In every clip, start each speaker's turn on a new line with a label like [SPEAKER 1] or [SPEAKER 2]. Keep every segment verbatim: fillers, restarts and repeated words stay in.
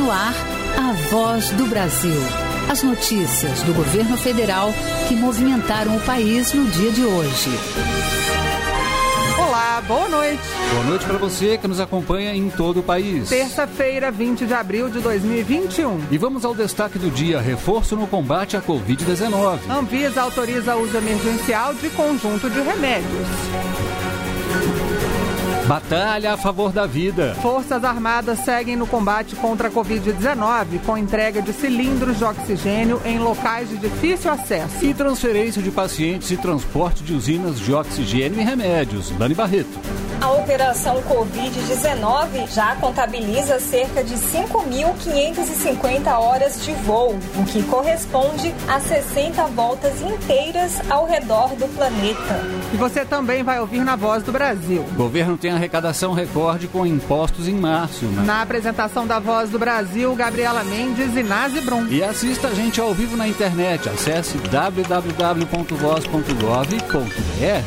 [SPEAKER 1] no ar, a Voz do Brasil. As notícias do governo federal que movimentaram o país no dia de hoje.
[SPEAKER 2] Olá, boa noite.
[SPEAKER 3] Boa noite para você que nos acompanha em todo o país.
[SPEAKER 2] Terça-feira, vinte de abril de dois mil e vinte e um.
[SPEAKER 3] E vamos ao destaque do dia: reforço no combate à covid dezenove.
[SPEAKER 2] Anvisa autoriza uso emergencial de conjunto de remédios.
[SPEAKER 3] Batalha a favor da vida.
[SPEAKER 2] Forças Armadas seguem no combate contra a covid dezenove com entrega de cilindros de oxigênio em locais de difícil acesso.
[SPEAKER 3] E transferência de pacientes e transporte de usinas de oxigênio e remédios. Dani Barreto.
[SPEAKER 4] A operação covid dezenove já contabiliza cerca de cinco mil quinhentas e cinquenta horas de voo, o que corresponde a sessenta voltas inteiras ao redor do planeta.
[SPEAKER 2] E você também vai ouvir na Voz do Brasil.
[SPEAKER 3] O governo tem arrecadação recorde com impostos em março. Né?
[SPEAKER 2] Na apresentação da Voz do Brasil, Gabriela Mendes e Nazi Brum.
[SPEAKER 3] E assista a gente ao vivo na internet. Acesse w w w ponto voz ponto gov ponto b r.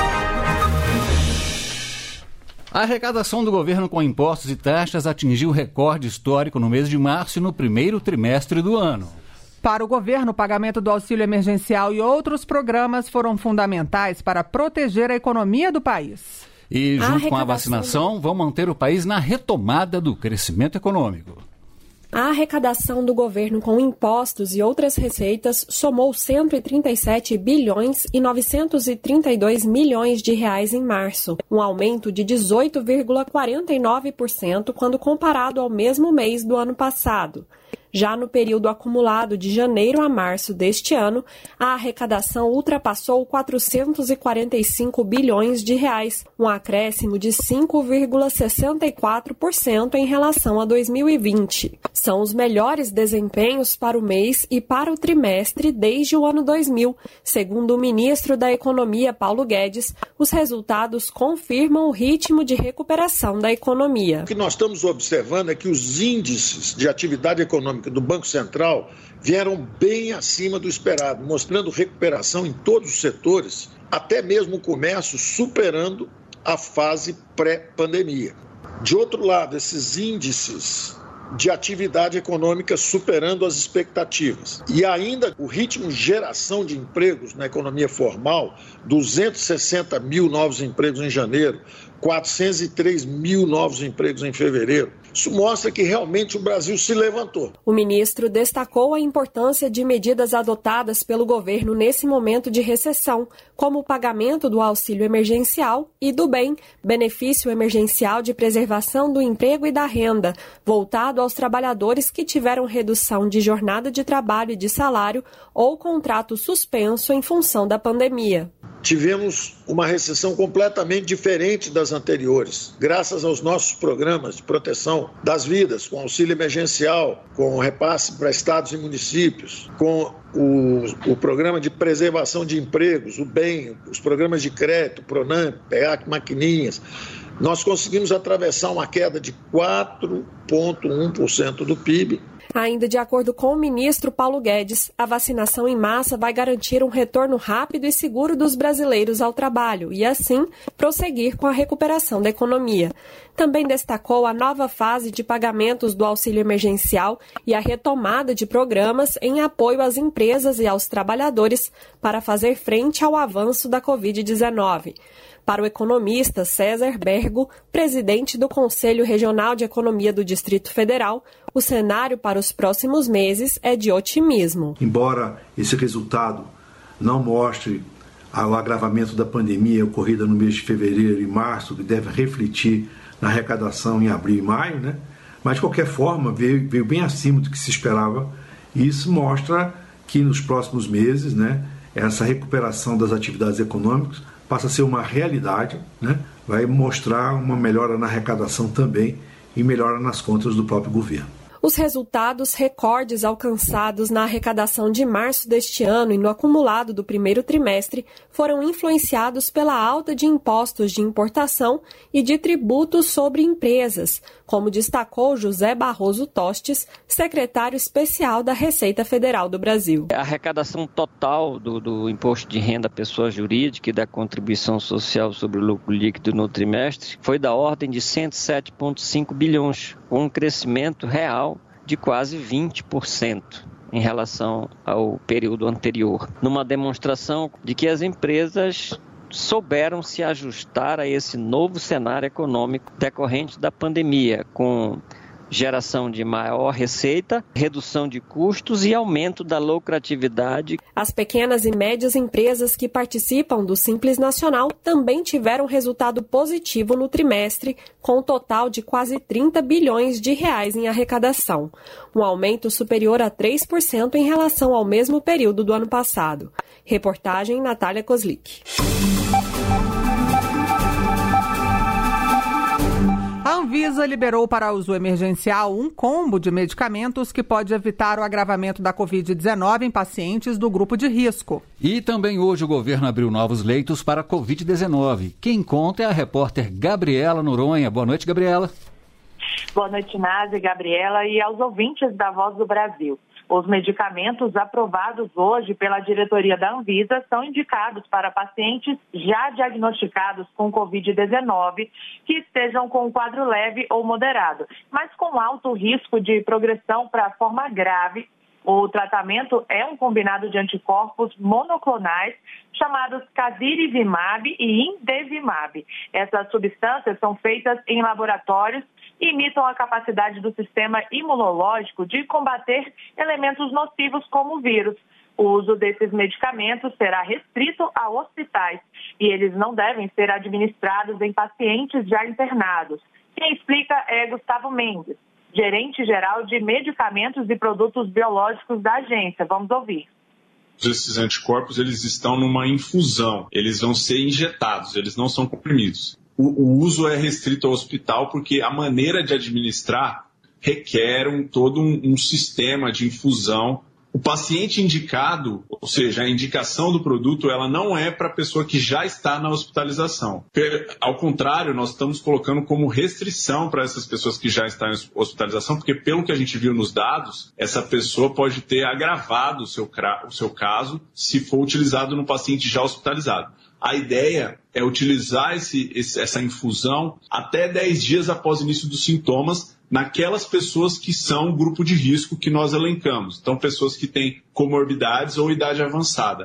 [SPEAKER 3] A arrecadação do governo com impostos e taxas atingiu recorde histórico no mês de março e no primeiro trimestre do ano.
[SPEAKER 2] Para o governo, o pagamento do auxílio emergencial e outros programas foram fundamentais para proteger a economia do país.
[SPEAKER 3] E, junto com a vacinação, vão manter o país na retomada do crescimento econômico.
[SPEAKER 5] A arrecadação do governo com impostos e outras receitas somou cento e trinta e sete bilhões e novecentos e trinta e dois milhões de reais em março, um aumento de dezoito vírgula quarenta e nove por cento quando comparado ao mesmo mês do ano passado. Já no período acumulado de janeiro a março deste ano, a arrecadação ultrapassou quatrocentos e quarenta e cinco bilhões de reais, um acréscimo de cinco vírgula sessenta e quatro por cento em relação a dois mil e vinte. São os melhores desempenhos para o mês e para o trimestre desde o ano dois mil. Segundo o ministro da Economia, Paulo Guedes, os resultados confirmam o ritmo de recuperação da economia.
[SPEAKER 6] O que nós estamos observando é que os índices de atividade econômica do Banco Central vieram bem acima do esperado, mostrando recuperação em todos os setores, até mesmo o comércio superando a fase pré-pandemia. De outro lado, esses índices de atividade econômica superando as expectativas. E ainda o ritmo de geração de empregos na economia formal, duzentos e sessenta mil novos empregos em janeiro, quatrocentos e três mil novos empregos em fevereiro. Isso mostra que realmente o Brasil se levantou.
[SPEAKER 5] O ministro destacou a importância de medidas adotadas pelo governo nesse momento de recessão, como o pagamento do auxílio emergencial e do B E M, benefício emergencial de preservação do emprego e da renda, voltado aos trabalhadores que tiveram redução de jornada de trabalho e de salário ou contrato suspenso em função da pandemia.
[SPEAKER 6] Tivemos uma recessão completamente diferente das anteriores, graças aos nossos programas de proteção das vidas, com auxílio emergencial, com repasse para estados e municípios, com o, o programa de preservação de empregos, o B E M, os programas de crédito, Pronamp, P E A C, maquininhas. Nós conseguimos atravessar uma queda de quatro vírgula um por cento do P I B.
[SPEAKER 5] Ainda de acordo com o ministro Paulo Guedes, a vacinação em massa vai garantir um retorno rápido e seguro dos brasileiros ao trabalho e, assim, prosseguir com a recuperação da economia. Também destacou a nova fase de pagamentos do auxílio emergencial e a retomada de programas em apoio às empresas e aos trabalhadores para fazer frente ao avanço da covid dezenove. Para o economista César Bergo, presidente do Conselho Regional de Economia do Distrito Federal, o cenário para os próximos meses é de otimismo.
[SPEAKER 7] Embora esse resultado não mostre o agravamento da pandemia ocorrida no mês de fevereiro e março, que deve refletir na arrecadação em abril e maio, né? Mas de qualquer forma veio, veio bem acima do que se esperava, e isso mostra que nos próximos meses, né, essa recuperação das atividades econômicas passa a ser uma realidade, né? Vai mostrar uma melhora na arrecadação também e melhora nas contas do próprio governo.
[SPEAKER 5] Os resultados recordes alcançados na arrecadação de março deste ano e no acumulado do primeiro trimestre foram influenciados pela alta de impostos de importação e de tributos sobre empresas, como destacou José Barroso Tostes, secretário especial da Receita Federal do Brasil.
[SPEAKER 8] A arrecadação total do, do imposto de renda à pessoa jurídica e da contribuição social sobre o lucro líquido no trimestre foi da ordem de cento e sete vírgula cinco bilhões, com um crescimento real de quase vinte por cento em relação ao período anterior, numa demonstração de que as empresas souberam se ajustar a esse novo cenário econômico decorrente da pandemia, com geração de maior receita, redução de custos e aumento da lucratividade.
[SPEAKER 5] As pequenas e médias empresas que participam do Simples Nacional também tiveram resultado positivo no trimestre, com um total de quase trinta bilhões de reais em arrecadação, um aumento superior a três por cento em relação ao mesmo período do ano passado. Reportagem Natália Kozlik.
[SPEAKER 2] A Anvisa liberou para uso emergencial um combo de medicamentos que pode evitar o agravamento da covid dezenove em pacientes do grupo de risco.
[SPEAKER 3] E também hoje o governo abriu novos leitos para a covid dezenove. Quem conta é a repórter Gabriela Noronha. Boa noite, Gabriela.
[SPEAKER 9] Boa noite, Nádia, Gabriela, e aos ouvintes da Voz do Brasil. Os medicamentos aprovados hoje pela diretoria da Anvisa são indicados para pacientes já diagnosticados com covid dezenove que estejam com um quadro leve ou moderado, mas com alto risco de progressão para a forma grave. O tratamento é um combinado de anticorpos monoclonais chamados Casirivimab e Indevimab. Essas substâncias são feitas em laboratórios e imitam a capacidade do sistema imunológico de combater elementos nocivos como o vírus. O uso desses medicamentos será restrito a hospitais e eles não devem ser administrados em pacientes já internados. Quem explica é Gustavo Mendes, gerente-geral de medicamentos e produtos biológicos da agência. Vamos ouvir.
[SPEAKER 10] Esses anticorpos, eles estão numa infusão, eles vão ser injetados, eles não são comprimidos. O, o uso é restrito ao hospital porque a maneira de administrar requer um, todo um, um sistema de infusão. O paciente indicado, ou seja, a indicação do produto, ela não é para a pessoa que já está na hospitalização. Ao contrário, nós estamos colocando como restrição para essas pessoas que já estão em hospitalização, porque pelo que a gente viu nos dados, essa pessoa pode ter agravado o seu, o seu caso se for utilizado no paciente já hospitalizado. A ideia é utilizar esse, esse, essa infusão até dez dias após o início dos sintomas naquelas pessoas que são grupo de risco que nós elencamos. Então, pessoas que têm comorbidades ou idade avançada.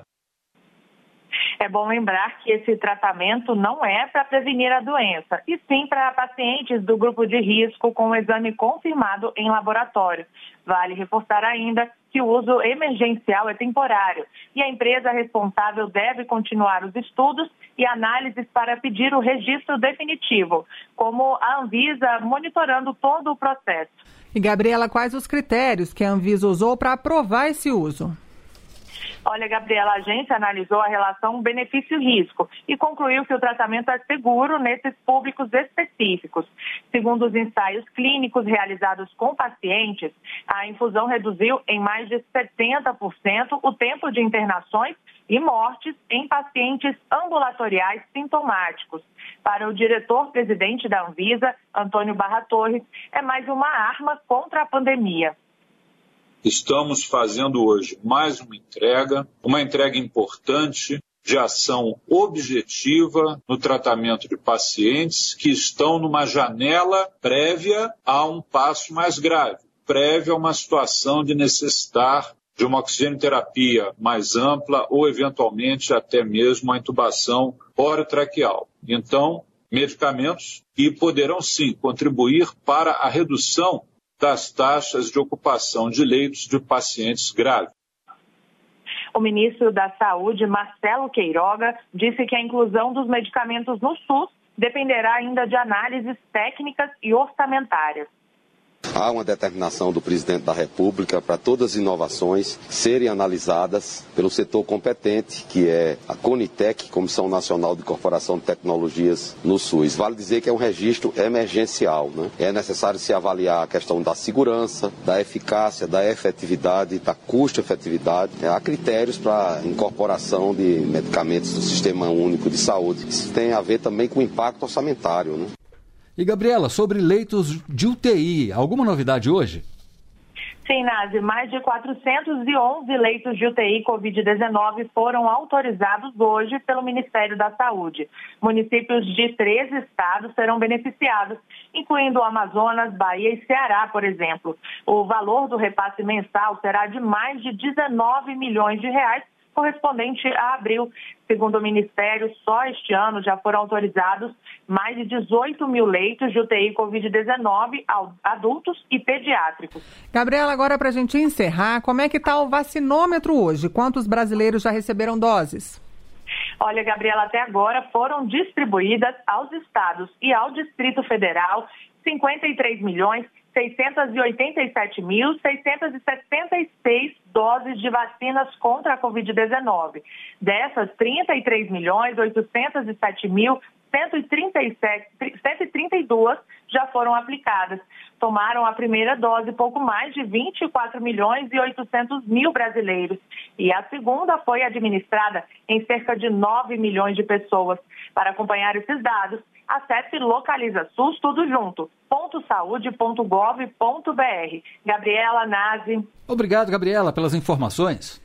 [SPEAKER 9] É bom lembrar que esse tratamento não é para prevenir a doença, e sim para pacientes do grupo de risco com o exame confirmado em laboratório. Vale reforçar ainda que o uso emergencial é temporário e a empresa responsável deve continuar os estudos e análises para pedir o registro definitivo, como a Anvisa monitorando todo o processo.
[SPEAKER 2] E, Gabriela, quais os critérios que a Anvisa usou para aprovar esse uso?
[SPEAKER 9] Olha, Gabriela, a agência analisou a relação benefício-risco e concluiu que o tratamento é seguro nesses públicos específicos. Segundo os ensaios clínicos realizados com pacientes, a infusão reduziu em mais de setenta por cento o tempo de internações e mortes em pacientes ambulatoriais sintomáticos. Para o diretor-presidente da Anvisa, Antônio Barra Torres, é mais uma arma contra a pandemia.
[SPEAKER 11] Estamos fazendo hoje mais uma entrega, uma entrega importante de ação objetiva no tratamento de pacientes que estão numa janela prévia a um passo mais grave, prévia a uma situação de necessitar de uma oxigenoterapia mais ampla ou, eventualmente, até mesmo uma intubação orotraqueal. Então, medicamentos que poderão, sim, contribuir para a redução das taxas de ocupação de leitos de pacientes graves.
[SPEAKER 9] O ministro da Saúde, Marcelo Queiroga, disse que a inclusão dos medicamentos no SUS dependerá ainda de análises técnicas e orçamentárias.
[SPEAKER 12] Há uma determinação do presidente da República para todas as inovações serem analisadas pelo setor competente, que é a CONITEC, Comissão Nacional de Incorporação de Tecnologias no SUS. Vale dizer que é um registro emergencial, né? É necessário se avaliar a questão da segurança, da eficácia, da efetividade, da custo-efetividade. Há critérios para a incorporação de medicamentos do Sistema Único de Saúde. Isso tem a ver também com o impacto orçamentário, né?
[SPEAKER 3] E, Gabriela, sobre leitos de U T I, alguma novidade hoje?
[SPEAKER 9] Sim, Nazi, mais de quatrocentos e onze leitos de U T I covid dezenove foram autorizados hoje pelo Ministério da Saúde. Municípios de treze estados serão beneficiados, incluindo o Amazonas, Bahia e Ceará, por exemplo. O valor do repasse mensal será de mais de dezenove milhões de reais, correspondente a abril. Segundo o Ministério, só este ano já foram autorizados mais de dezoito mil leitos de U T I covid dezenove adultos e pediátricos.
[SPEAKER 2] Gabriela, agora para a gente encerrar, como é que está o vacinômetro hoje? Quantos brasileiros já receberam doses?
[SPEAKER 9] Olha, Gabriela, até agora foram distribuídas aos estados e ao Distrito Federal cinquenta e três milhões seiscentos e oitenta e sete mil seiscentos e setenta e seis doses de vacinas contra a covid dezenove. Dessas, trinta e três milhões oitocentos e sete mil cento e trinta e duas já foram aplicadas. Tomaram a primeira dose pouco mais de vinte e quatro milhões e oitocentos mil brasileiros. E a segunda foi administrada em cerca de nove milhões de pessoas. Para acompanhar esses dados, acesse Localiza SUS, tudo junto, ponto saúde ponto gov ponto br. Gabriela, Nazi.
[SPEAKER 3] Obrigado, Gabriela, pelas informações.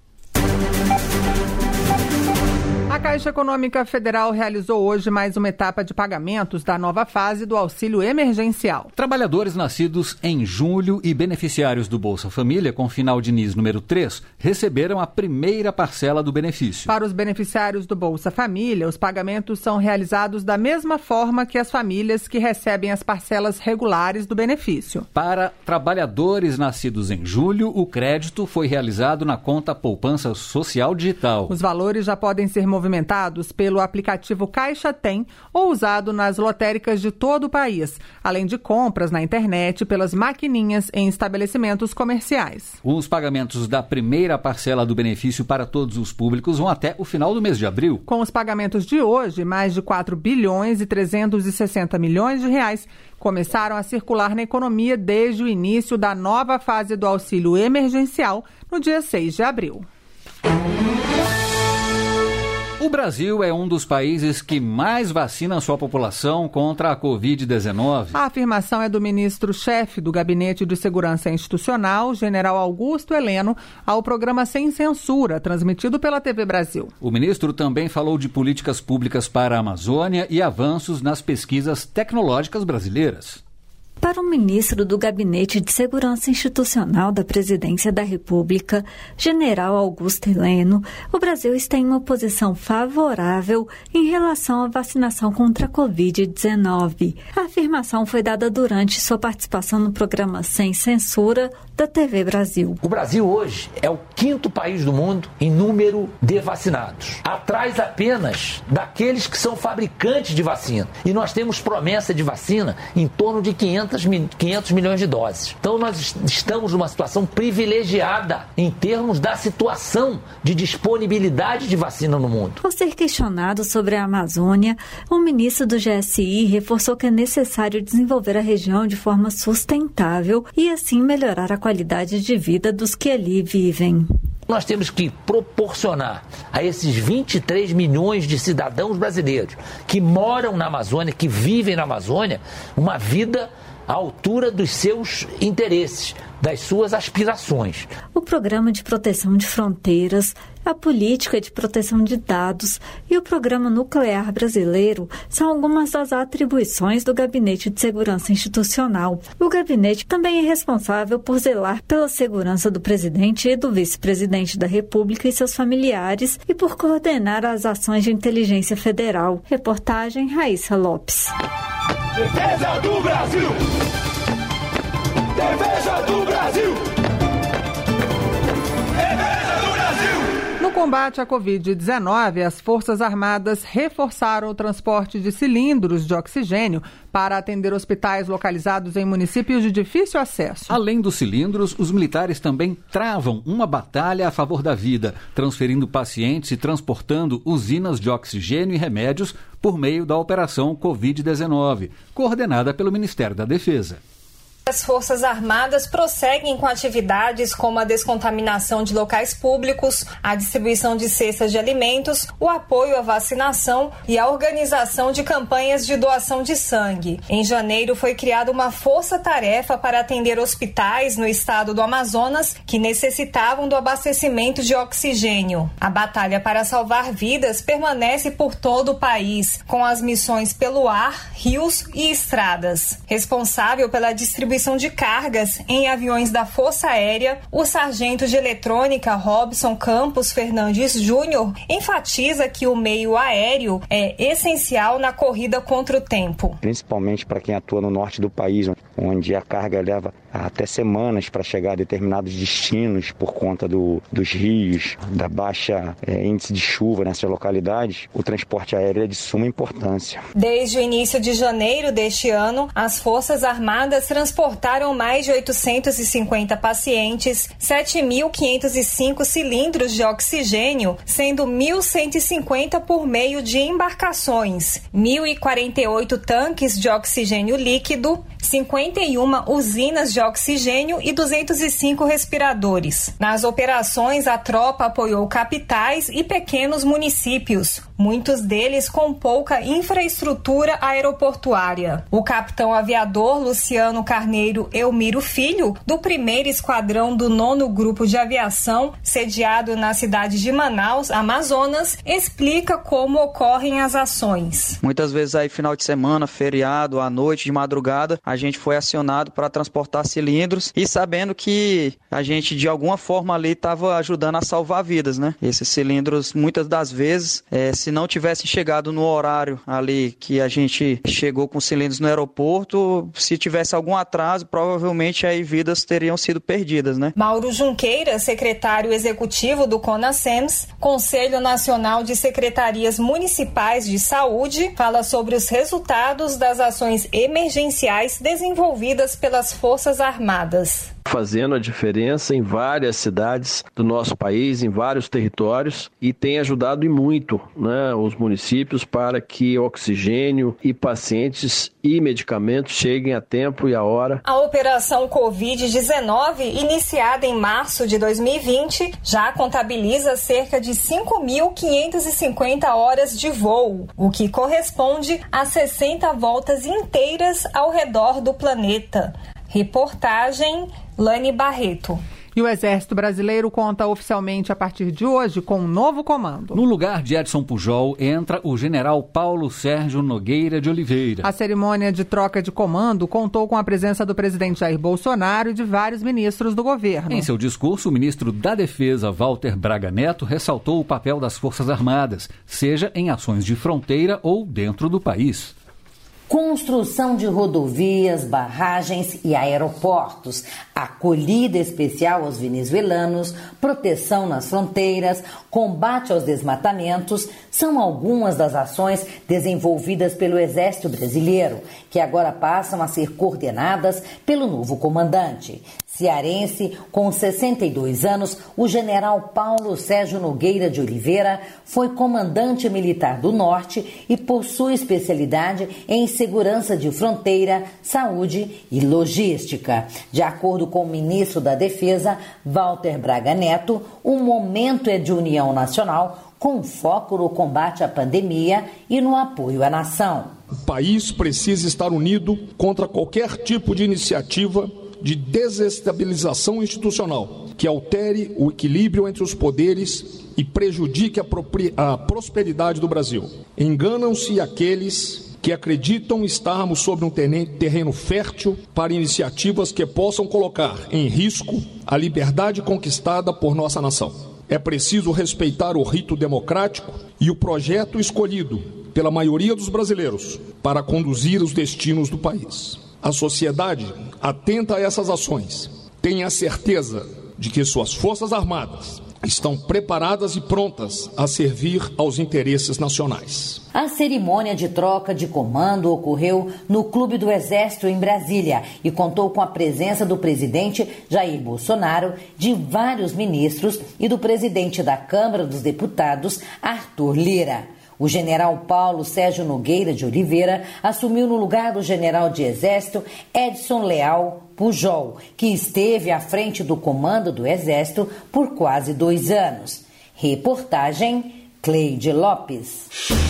[SPEAKER 2] A Caixa Econômica Federal realizou hoje mais uma etapa de pagamentos da nova fase do auxílio emergencial.
[SPEAKER 3] Trabalhadores nascidos em julho e beneficiários do Bolsa Família com final de N I S número três receberam a primeira parcela do benefício.
[SPEAKER 2] Para os beneficiários do Bolsa Família, os pagamentos são realizados da mesma forma que as famílias que recebem as parcelas regulares do benefício.
[SPEAKER 3] Para trabalhadores nascidos em julho, o crédito foi realizado na conta Poupança Social Digital.
[SPEAKER 2] Os valores já podem ser movimentados movimentados pelo aplicativo Caixa Tem ou usado nas lotéricas de todo o país, além de compras na internet pelas maquininhas em estabelecimentos comerciais.
[SPEAKER 3] Os pagamentos da primeira parcela do benefício para todos os públicos vão até o final do mês de abril.
[SPEAKER 2] Com os pagamentos de hoje, mais de quatro bilhões e trezentos e sessenta milhões de reais começaram a circular na economia desde o início da nova fase do auxílio emergencial no dia seis de abril.
[SPEAKER 3] O Brasil é um dos países que mais vacina a sua população contra a covid dezenove.
[SPEAKER 2] A afirmação é do ministro-chefe do Gabinete de Segurança Institucional, general Augusto Heleno, ao programa Sem Censura, transmitido pela T V Brasil.
[SPEAKER 3] O ministro também falou de políticas públicas para a Amazônia e avanços nas pesquisas tecnológicas brasileiras.
[SPEAKER 13] Para o ministro do Gabinete de Segurança Institucional da Presidência da República, general Augusto Heleno, o Brasil está em uma posição favorável em relação à vacinação contra a covid dezenove. A afirmação foi dada durante sua participação no programa Sem Censura da T V Brasil.
[SPEAKER 14] O Brasil hoje é o quinto país do mundo em número de vacinados, atrás apenas daqueles que são fabricantes de vacina. E nós temos promessa de vacina em torno de quinhentos milhões de doses. Então nós estamos numa situação privilegiada em termos da situação de disponibilidade de vacina no mundo.
[SPEAKER 13] Ao ser questionado sobre a Amazônia, o ministro do G S I reforçou que é necessário desenvolver a região de forma sustentável e assim melhorar a qualidade de vida dos que ali vivem.
[SPEAKER 14] Nós temos que proporcionar a esses vinte e três milhões de cidadãos brasileiros que moram na Amazônia, que vivem na Amazônia, uma vida à altura dos seus interesses, das suas aspirações.
[SPEAKER 13] O Programa de Proteção de Fronteiras, a Política de Proteção de Dados e o Programa Nuclear Brasileiro são algumas das atribuições do Gabinete de Segurança Institucional. O gabinete também é responsável por zelar pela segurança do presidente e do vice-presidente da República e seus familiares e por coordenar as ações de inteligência federal. Reportagem Raíssa Lopes.
[SPEAKER 15] Defesa do Brasil! Defesa do Brasil! Defesa do Brasil!
[SPEAKER 2] No combate à covid dezenove, as Forças Armadas reforçaram o transporte de cilindros de oxigênio para atender hospitais localizados em municípios de difícil acesso.
[SPEAKER 3] Além dos cilindros, os militares também travam uma batalha a favor da vida, transferindo pacientes e transportando usinas de oxigênio e remédios por meio da Operação covid dezenove, coordenada pelo Ministério da Defesa.
[SPEAKER 4] As Forças Armadas prosseguem com atividades como a descontaminação de locais públicos, a distribuição de cestas de alimentos, o apoio à vacinação e a organização de campanhas de doação de sangue. Em janeiro foi criada uma força-tarefa para atender hospitais no estado do Amazonas que necessitavam do abastecimento de oxigênio. A batalha para salvar vidas permanece por todo o país, com as missões pelo ar, rios e estradas. Responsável pela distribuição de cargas em aviões da Força Aérea, o sargento de eletrônica Robson Campos Fernandes Júnior enfatiza que o meio aéreo é essencial na corrida contra o tempo.
[SPEAKER 16] Principalmente para quem atua no norte do país, onde a carga leva até semanas para chegar a determinados destinos por conta do, dos rios, da baixa é, índice de chuva nessas localidades, o transporte aéreo é de suma importância.
[SPEAKER 4] Desde o início de janeiro deste ano, as Forças Armadas transportaram mais de oitocentos e cinquenta pacientes, sete mil quinhentos e cinco cilindros de oxigênio, sendo mil cento e cinquenta por meio de embarcações, mil e quarenta e oito tanques de oxigênio líquido, cinquenta e uma usinas de oxigênio e duzentos e cinco respiradores. Nas operações, a tropa apoiou capitais e pequenos municípios, muitos deles com pouca infraestrutura aeroportuária. O capitão aviador Luciano Carneiro Elmiro Filho, do primeiro Esquadrão do nono Grupo de Aviação, sediado na cidade de Manaus, Amazonas, explica como ocorrem as ações.
[SPEAKER 17] Muitas vezes aí final de semana, feriado, à noite, de madrugada, a gente foi acionado para transportar cilindros e sabendo que a gente de alguma forma ali estava ajudando a salvar vidas, né? Esses cilindros, muitas das vezes, é, se não tivessem chegado no horário ali que a gente chegou com cilindros no aeroporto, se tivesse algum atraso, provavelmente aí vidas teriam sido perdidas, né?
[SPEAKER 4] Mauro Junqueira, secretário executivo do CONASEMS, Conselho Nacional de Secretarias Municipais de Saúde, fala sobre os resultados das ações emergenciais desenvolvidas pelas Forças Armadas.
[SPEAKER 18] Fazendo a diferença em várias cidades do nosso país, em vários territórios, e tem ajudado e muito, né, os municípios para que oxigênio e pacientes e medicamentos cheguem a tempo e a hora.
[SPEAKER 4] A operação covid dezenove, iniciada em março de dois mil e vinte, já contabiliza cerca de cinco mil quinhentas e cinquenta horas de voo, o que corresponde a sessenta voltas inteiras ao redor do planeta. Reportagem Lani Barreto.
[SPEAKER 2] E o Exército Brasileiro conta oficialmente a partir de hoje com um novo comando.
[SPEAKER 3] No lugar de Edson Pujol entra o general Paulo Sérgio Nogueira de Oliveira.
[SPEAKER 2] A cerimônia de troca de comando contou com a presença do presidente Jair Bolsonaro e de vários ministros do governo.
[SPEAKER 3] Em seu discurso, o ministro da Defesa, Walter Braga Neto, ressaltou o papel das Forças Armadas, seja em ações de fronteira ou dentro do país.
[SPEAKER 19] Construção de rodovias, barragens e aeroportos, acolhida especial aos venezuelanos, proteção nas fronteiras, combate aos desmatamentos, são algumas das ações desenvolvidas pelo Exército Brasileiro, que agora passam a ser coordenadas pelo novo comandante. Cearense, com sessenta e dois anos, o general Paulo Sérgio Nogueira de Oliveira foi comandante militar do Norte e possui especialidade em segurança de fronteira, saúde e logística. De acordo com o ministro da Defesa, Walter Braga Neto, o momento é de união nacional com foco no combate à pandemia e no apoio à nação.
[SPEAKER 20] O país precisa estar unido contra qualquer tipo de iniciativa de desestabilização institucional que altere o equilíbrio entre os poderes e prejudique a, a prosperidade do Brasil. Enganam-se aqueles que acreditam estarmos sobre um terreno fértil para iniciativas que possam colocar em risco a liberdade conquistada por nossa nação. É preciso respeitar o rito democrático e o projeto escolhido pela maioria dos brasileiros para conduzir os destinos do país. A sociedade, atenta a essas ações, tem a certeza de que suas Forças Armadas estão preparadas e prontas a servir aos interesses nacionais.
[SPEAKER 19] A cerimônia de troca de comando ocorreu no Clube do Exército em Brasília e contou com a presença do presidente Jair Bolsonaro, de vários ministros e do presidente da Câmara dos Deputados, Arthur Lira. O general Paulo Sérgio Nogueira de Oliveira assumiu no lugar do general de Exército Edson Leal Pujol, que esteve à frente do comando do Exército por quase dois anos. Reportagem Cleide Lopes.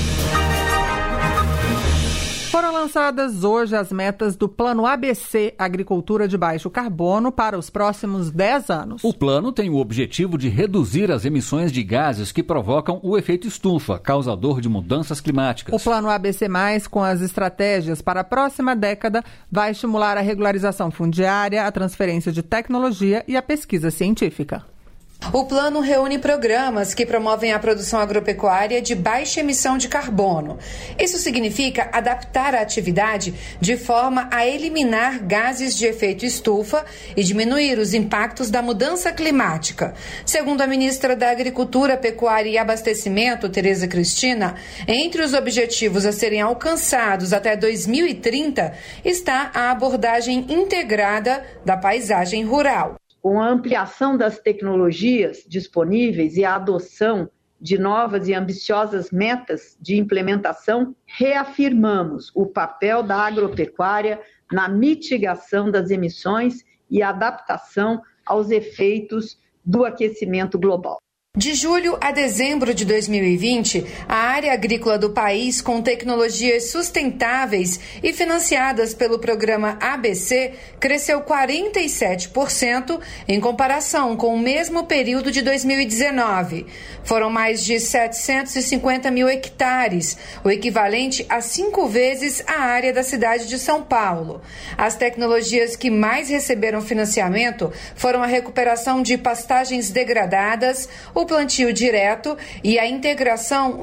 [SPEAKER 2] Foram lançadas hoje as metas do Plano A B C Agricultura de Baixo Carbono para os próximos dez anos.
[SPEAKER 3] O plano tem o objetivo de reduzir as emissões de gases que provocam o efeito estufa, causador de mudanças climáticas.
[SPEAKER 2] O Plano A B C mais, com as estratégias para a próxima década, vai estimular a regularização fundiária, a transferência de tecnologia e a pesquisa científica.
[SPEAKER 21] O plano reúne programas que promovem a produção agropecuária de baixa emissão de carbono. Isso significa adaptar a atividade de forma a eliminar gases de efeito estufa e diminuir os impactos da mudança climática. Segundo a ministra da Agricultura, Pecuária e Abastecimento, Tereza Cristina, entre os objetivos a serem alcançados até dois mil e trinta está a abordagem integrada da paisagem rural.
[SPEAKER 22] Com a ampliação das tecnologias disponíveis e a adoção de novas e ambiciosas metas de implementação, reafirmamos o papel da agropecuária na mitigação das emissões e adaptação aos efeitos do aquecimento global.
[SPEAKER 21] De julho a dezembro de dois mil e vinte, a área agrícola do país, com tecnologias sustentáveis e financiadas pelo programa A B C, cresceu quarenta e sete por cento em comparação com o mesmo período de dois mil e dezenove. Foram mais de setecentos e cinquenta mil hectares, o equivalente a cinco vezes a área da cidade de São Paulo. As tecnologias que mais receberam financiamento foram a recuperação de pastagens degradadas, o plantio direto e a integração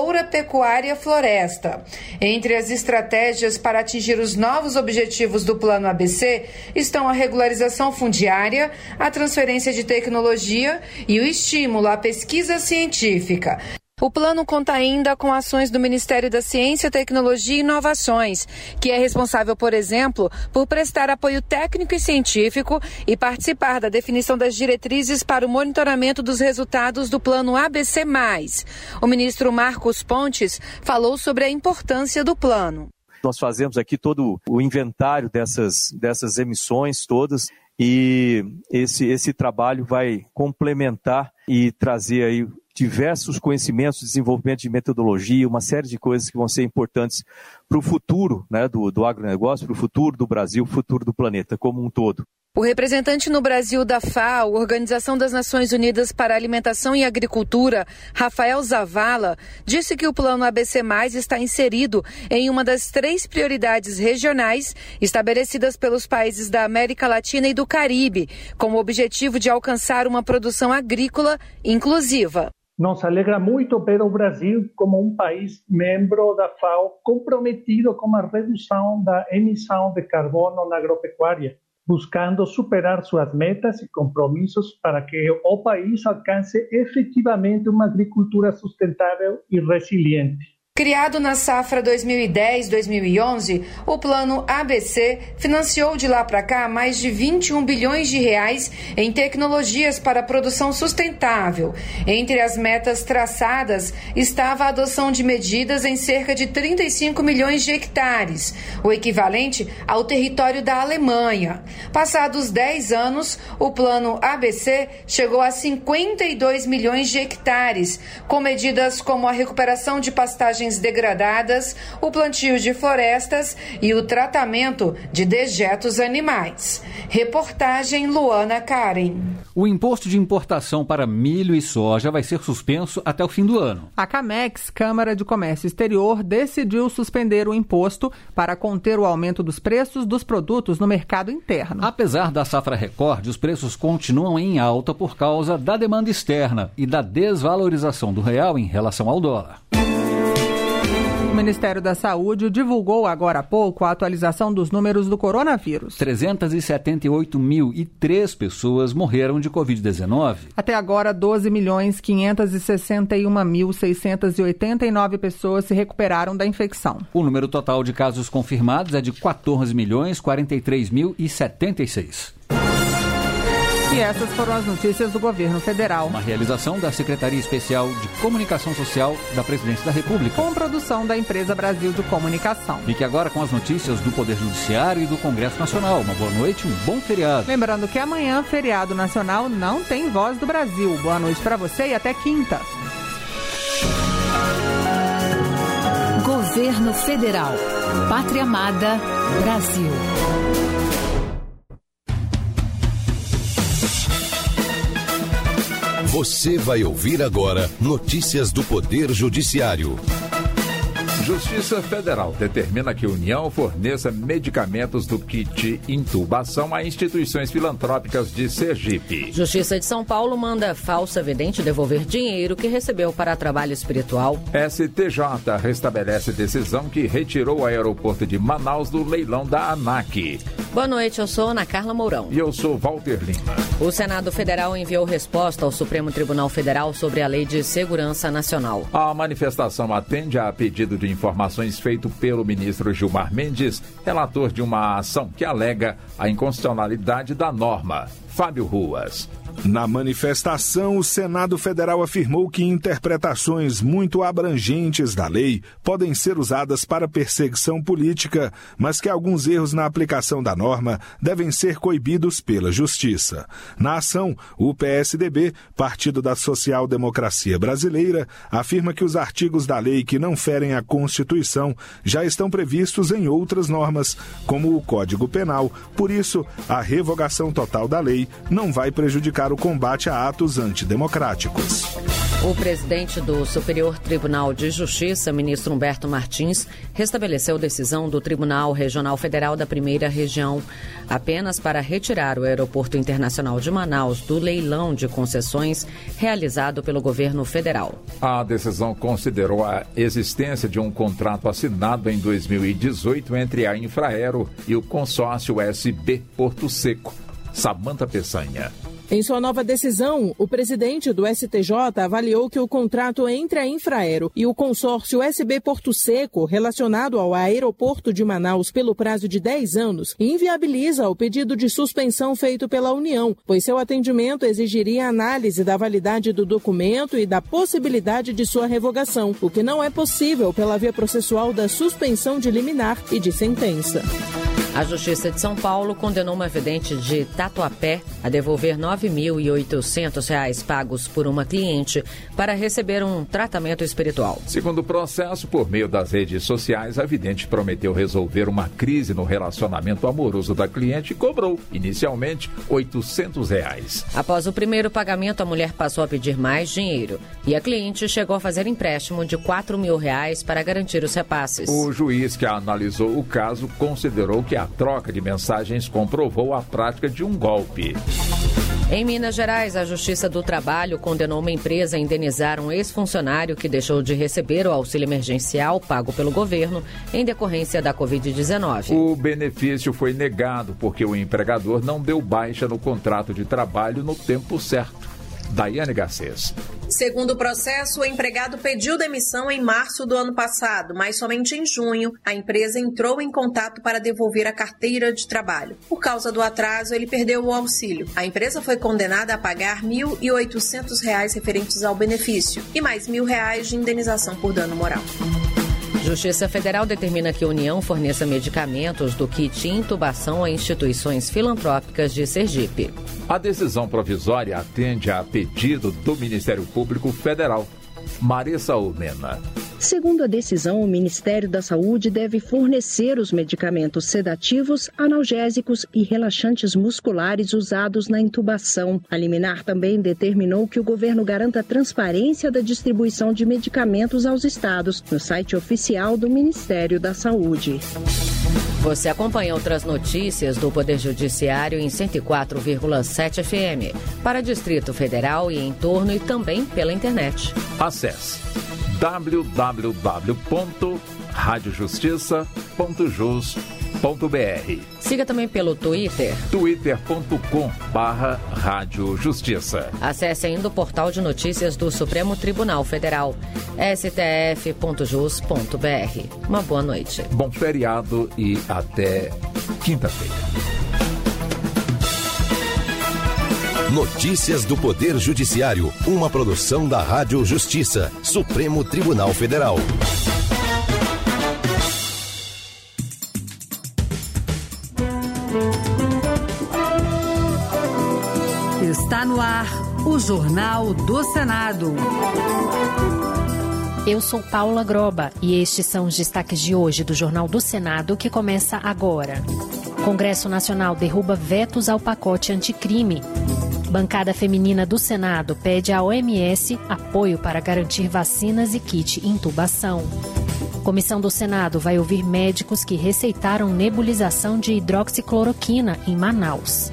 [SPEAKER 21] lavoura-pecuária-floresta. Entre as estratégias para atingir os novos objetivos do Plano A B C estão a regularização fundiária, a transferência de tecnologia e o estímulo à pesquisa científica. O plano conta ainda com ações do Ministério da Ciência, Tecnologia e Inovações, que é responsável, por exemplo, por prestar apoio técnico e científico e participar da definição das diretrizes para o monitoramento dos resultados do Plano A B C mais. O ministro Marcos Pontes falou sobre a importância do plano.
[SPEAKER 23] Nós fazemos aqui todo o inventário dessas, dessas emissões todas e esse, esse trabalho vai complementar e trazer aí diversos conhecimentos, desenvolvimento de metodologia, uma série de coisas que vão ser importantes para o futuro, né, do, do agronegócio, para o futuro do Brasil, para o futuro do planeta como um todo.
[SPEAKER 21] O representante no Brasil da F A O, Organização das Nações Unidas para a Alimentação e Agricultura, Rafael Zavala, disse que o Plano A B C mais, está inserido em uma das três prioridades regionais estabelecidas pelos países da América Latina e do Caribe, com o objetivo de alcançar uma produção agrícola inclusiva.
[SPEAKER 24] Nos alegra muito ver o Brasil como um país membro da F A O comprometido com a redução da emissão de carbono na agropecuária, buscando superar suas metas e compromissos para que o país alcance efetivamente uma agricultura sustentável e resiliente.
[SPEAKER 21] Criado na safra dois mil e dez, dois mil e onze, o Plano A B C financiou de lá para cá mais de vinte e um bilhões de reais em tecnologias para a produção sustentável. Entre as metas traçadas estava a adoção de medidas em cerca de trinta e cinco milhões de hectares, o equivalente ao território da Alemanha. Passados dez anos, o Plano A B C chegou a cinquenta e dois milhões de hectares, com medidas como a recuperação de pastagens degradadas, o plantio de florestas e o tratamento de dejetos animais. Reportagem Luana Karen.
[SPEAKER 3] O imposto de importação para milho e soja vai ser suspenso até o fim do ano.
[SPEAKER 2] A Camex, Câmara de Comércio Exterior, decidiu suspender o imposto para conter o aumento dos preços dos produtos no mercado interno.
[SPEAKER 3] Apesar da safra recorde, os preços continuam em alta por causa da demanda externa e da desvalorização do real em relação ao dólar.
[SPEAKER 2] O Ministério da Saúde divulgou agora há pouco a atualização dos números do coronavírus.
[SPEAKER 3] trezentos e setenta e oito mil e três pessoas morreram de covid dezenove.
[SPEAKER 2] Até agora, doze milhões quinhentos e sessenta e um mil seiscentos e oitenta e nove pessoas se recuperaram da infecção.
[SPEAKER 3] O número total de casos confirmados é de quatorze milhões quarenta e três mil e setenta e seis.
[SPEAKER 2] E essas foram as notícias do governo federal.
[SPEAKER 3] Uma realização da Secretaria Especial de Comunicação Social da Presidência da República.
[SPEAKER 2] Com produção da Empresa Brasil de Comunicação.
[SPEAKER 3] Fique agora com as notícias do Poder Judiciário e do Congresso Nacional. Uma boa noite e um bom feriado.
[SPEAKER 2] Lembrando que amanhã, feriado nacional, não tem Voz do Brasil. Boa noite para você e até quinta.
[SPEAKER 1] Governo Federal. Pátria Amada, Brasil.
[SPEAKER 6] Você vai ouvir agora notícias do Poder Judiciário.
[SPEAKER 7] Justiça Federal determina que a União forneça medicamentos do kit intubação a instituições filantrópicas de Sergipe.
[SPEAKER 8] Justiça de São Paulo manda falsa vidente devolver dinheiro que recebeu para trabalho espiritual.
[SPEAKER 7] S T J restabelece decisão que retirou o aeroporto de Manaus do leilão da ANAC.
[SPEAKER 8] Boa noite, eu sou Ana Carla Mourão.
[SPEAKER 7] E eu sou Walter Lima.
[SPEAKER 8] O Senado Federal enviou resposta ao Supremo Tribunal Federal sobre a Lei de Segurança Nacional.
[SPEAKER 7] A manifestação atende a pedido de informações feito pelo ministro Gilmar Mendes, relator de uma ação que alega a inconstitucionalidade da norma. Fábio Ruas.
[SPEAKER 25] Na manifestação, o Senado Federal afirmou que interpretações muito abrangentes da lei podem ser usadas para perseguição política, mas que alguns erros na aplicação da norma devem ser coibidos pela Justiça. Na ação, o P S D B, Partido da Social Democracia Brasileira, afirma que os artigos da lei que não ferem a Constituição já estão previstos em outras normas, como o Código Penal. Por isso, a revogação total da lei não vai prejudicar o combate a atos antidemocráticos.
[SPEAKER 8] O presidente do Superior Tribunal de Justiça, ministro Humberto Martins, restabeleceu decisão do Tribunal Regional Federal da Primeira Região apenas para retirar o Aeroporto Internacional de Manaus do leilão de concessões realizado pelo governo federal.
[SPEAKER 7] A decisão considerou a existência de um contrato assinado em dois mil e dezoito entre a Infraero e o consórcio S B Porto Seco. Samanta Peçanha.
[SPEAKER 26] Em sua nova decisão, o presidente do S T J avaliou que o contrato entre a Infraero e o consórcio S B Porto Seco, relacionado ao aeroporto de Manaus pelo prazo de dez anos, inviabiliza o pedido de suspensão feito pela União, pois seu atendimento exigiria análise da validade do documento e da possibilidade de sua revogação, o que não é possível pela via processual da suspensão de liminar e de sentença.
[SPEAKER 8] A Justiça de São Paulo condenou uma vidente de Tatuapé a devolver nove mil e oitocentos reais pagos por uma cliente para receber um tratamento espiritual.
[SPEAKER 7] Segundo o processo, por meio das redes sociais, a vidente prometeu resolver uma crise no relacionamento amoroso da cliente e cobrou, inicialmente, oitocentos reais.
[SPEAKER 8] Após o primeiro pagamento, a mulher passou a pedir mais dinheiro e a cliente chegou a fazer empréstimo de quatro mil reais para garantir os repasses.
[SPEAKER 7] O juiz que analisou o caso considerou que a troca de mensagens comprovou a prática de um golpe.
[SPEAKER 8] Em Minas Gerais, a Justiça do Trabalho condenou uma empresa a indenizar um ex-funcionário que deixou de receber o auxílio emergencial pago pelo governo em decorrência da covid dezenove.
[SPEAKER 7] O benefício foi negado porque o empregador não deu baixa no contrato de trabalho no tempo certo. Daiane Garcês.
[SPEAKER 27] Segundo o processo, o empregado pediu demissão em março do ano passado, mas somente em junho a empresa entrou em contato para devolver a carteira de trabalho. Por causa do atraso, ele perdeu o auxílio. A empresa foi condenada a pagar mil e oitocentos reais referentes ao benefício e mais mil reais de indenização por dano moral.
[SPEAKER 8] Justiça Federal determina que a União forneça medicamentos do kit intubação a instituições filantrópicas de Sergipe.
[SPEAKER 7] A decisão provisória atende a pedido do Ministério Público Federal. Marissa Olmena.
[SPEAKER 28] Segundo a decisão, o Ministério da Saúde deve fornecer os medicamentos sedativos, analgésicos e relaxantes musculares usados na intubação. A liminar também determinou que o governo garanta a transparência da distribuição de medicamentos aos estados no site oficial do Ministério da Saúde.
[SPEAKER 8] Você acompanha outras notícias do Poder Judiciário em cento e quatro vírgula sete F M, para Distrito Federal e em torno e também pela internet.
[SPEAKER 7] Acesse w w w ponto rádio justiça ponto jus ponto b r.
[SPEAKER 8] Siga também pelo Twitter.
[SPEAKER 7] twitter ponto com barra rádio justiça.
[SPEAKER 8] Acesse ainda o portal de notícias do Supremo Tribunal Federal, s t f ponto jus ponto b r. Uma boa noite.
[SPEAKER 7] Bom feriado e até quinta-feira.
[SPEAKER 6] Notícias do Poder Judiciário, uma produção da Rádio Justiça, Supremo Tribunal Federal.
[SPEAKER 1] Está no ar o Jornal do Senado.
[SPEAKER 5] Eu sou Paula Groba e estes são os destaques de hoje do Jornal do Senado, que começa agora. Congresso Nacional derruba vetos ao pacote anticrime. Bancada feminina do Senado pede à O M S apoio para garantir vacinas e kit intubação. Comissão do Senado vai ouvir médicos que receitaram nebulização de hidroxicloroquina em Manaus.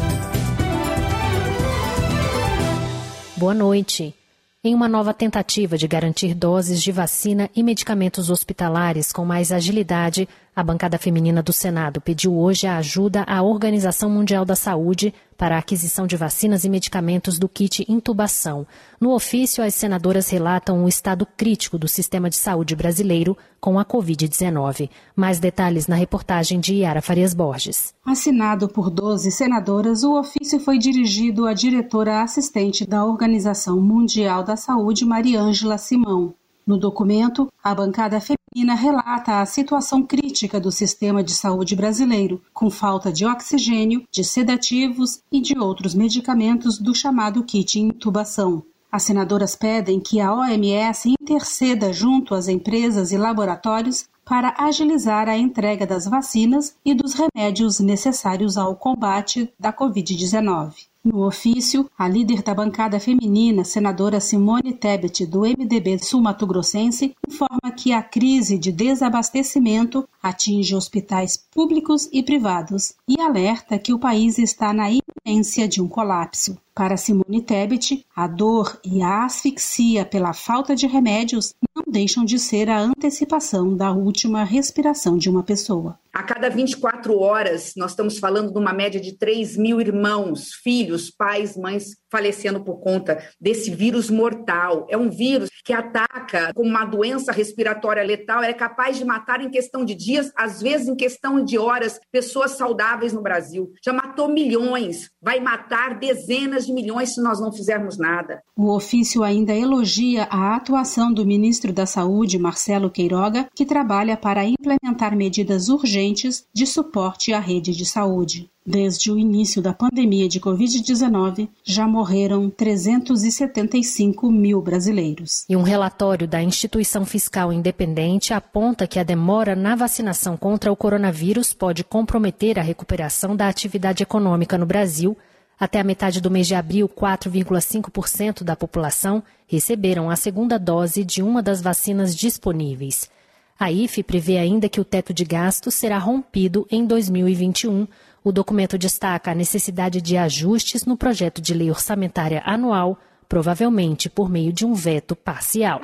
[SPEAKER 5] Boa noite. Em uma nova tentativa de garantir doses de vacina e medicamentos hospitalares com mais agilidade, a bancada feminina do Senado pediu hoje a ajuda à Organização Mundial da Saúde para a aquisição de vacinas e medicamentos do kit intubação. No ofício, as senadoras relatam o estado crítico do sistema de saúde brasileiro com a covid dezenove. Mais detalhes na reportagem de Yara Farias Borges.
[SPEAKER 9] Assinado por doze senadoras, o ofício foi dirigido à diretora assistente da Organização Mundial da Saúde, Mariângela Simão. No documento, a bancada feminina relata a situação crítica do sistema de saúde brasileiro, com falta de oxigênio, de sedativos e de outros medicamentos do chamado kit intubação. As senadoras pedem que a O M S interceda junto às empresas e laboratórios para agilizar a entrega das vacinas e dos remédios necessários ao combate da covid dezenove. No ofício, a líder da bancada feminina, senadora Simone Tebet, do M D B sul-mato-grossense, informa que a crise de desabastecimento atinge hospitais públicos e privados e alerta que o país está na iminência de um colapso. Para Simone Tebet, a dor e a asfixia pela falta de remédios não deixam de ser a antecipação da última respiração de uma pessoa.
[SPEAKER 10] A cada vinte e quatro horas, nós estamos falando de uma média de três mil irmãos, filhos, pais, mães falecendo por conta desse vírus mortal. É um vírus que ataca como uma doença respiratória letal, é capaz de matar em questão de dias, às vezes em questão de horas, pessoas saudáveis no Brasil. Já matou milhões, vai matar dezenas de milhões se nós não fizermos nada.
[SPEAKER 9] O ofício ainda elogia a atuação do ministro da Saúde, Marcelo Queiroga, que trabalha para implementar medidas urgentes de suporte à rede de saúde. Desde o início da pandemia de covid dezenove, já morreram trezentos e setenta e cinco mil brasileiros.
[SPEAKER 5] E um relatório da Instituição Fiscal Independente aponta que a demora na vacinação contra o coronavírus pode comprometer a recuperação da atividade econômica no Brasil. Até a metade do mês de abril, quatro vírgula cinco por cento da população receberam a segunda dose de uma das vacinas disponíveis. A I F E prevê ainda que o teto de gastos será rompido em dois mil e vinte e um. O documento destaca a necessidade de ajustes no projeto de lei orçamentária anual, provavelmente por meio de um veto parcial.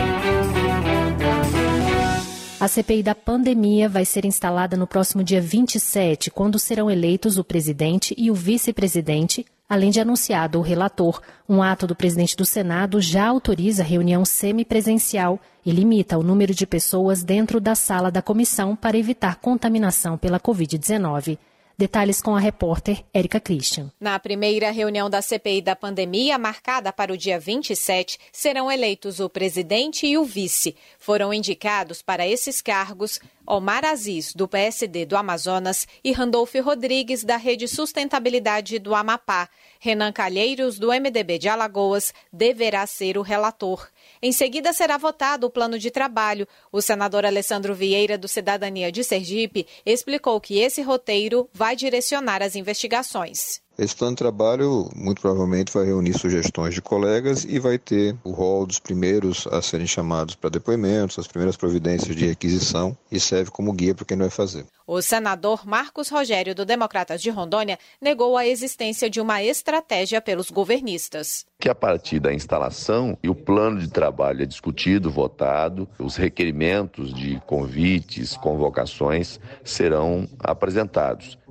[SPEAKER 5] A C P I da pandemia vai ser instalada no próximo dia vinte e sete, quando serão eleitos o presidente e o vice-presidente, além de anunciado o relator. Um ato do presidente do Senado já autoriza reunião semipresencial e limita o número de pessoas dentro da sala da comissão para evitar contaminação pela covid dezenove. Detalhes com a repórter Érica Christian.
[SPEAKER 11] Na primeira reunião da C P I da pandemia, marcada para o dia vinte e sete, serão eleitos o presidente e o vice. Foram indicados para esses cargos Omar Aziz, do P S D do Amazonas, e Randolfo Rodrigues, da Rede Sustentabilidade do Amapá. Renan Calheiros, do M D B de Alagoas, deverá ser o relator. Em seguida, será votado o plano de trabalho. O senador Alessandro Vieira, do Cidadania de Sergipe, explicou que esse roteiro vai direcionar as investigações.
[SPEAKER 12] Esse plano de trabalho, muito provavelmente, vai reunir sugestões de colegas e vai ter o rol dos primeiros a serem chamados para depoimentos, as primeiras providências de requisição, e serve como guia para quem vai fazer.
[SPEAKER 11] O senador Marcos Rogério, do Democratas de Rondônia, negou a existência de uma estratégia pelos governistas.
[SPEAKER 13] Que a partir da instalação e o plano de trabalho é discutido, votado, os requerimentos de convites, convocações serão apresentados.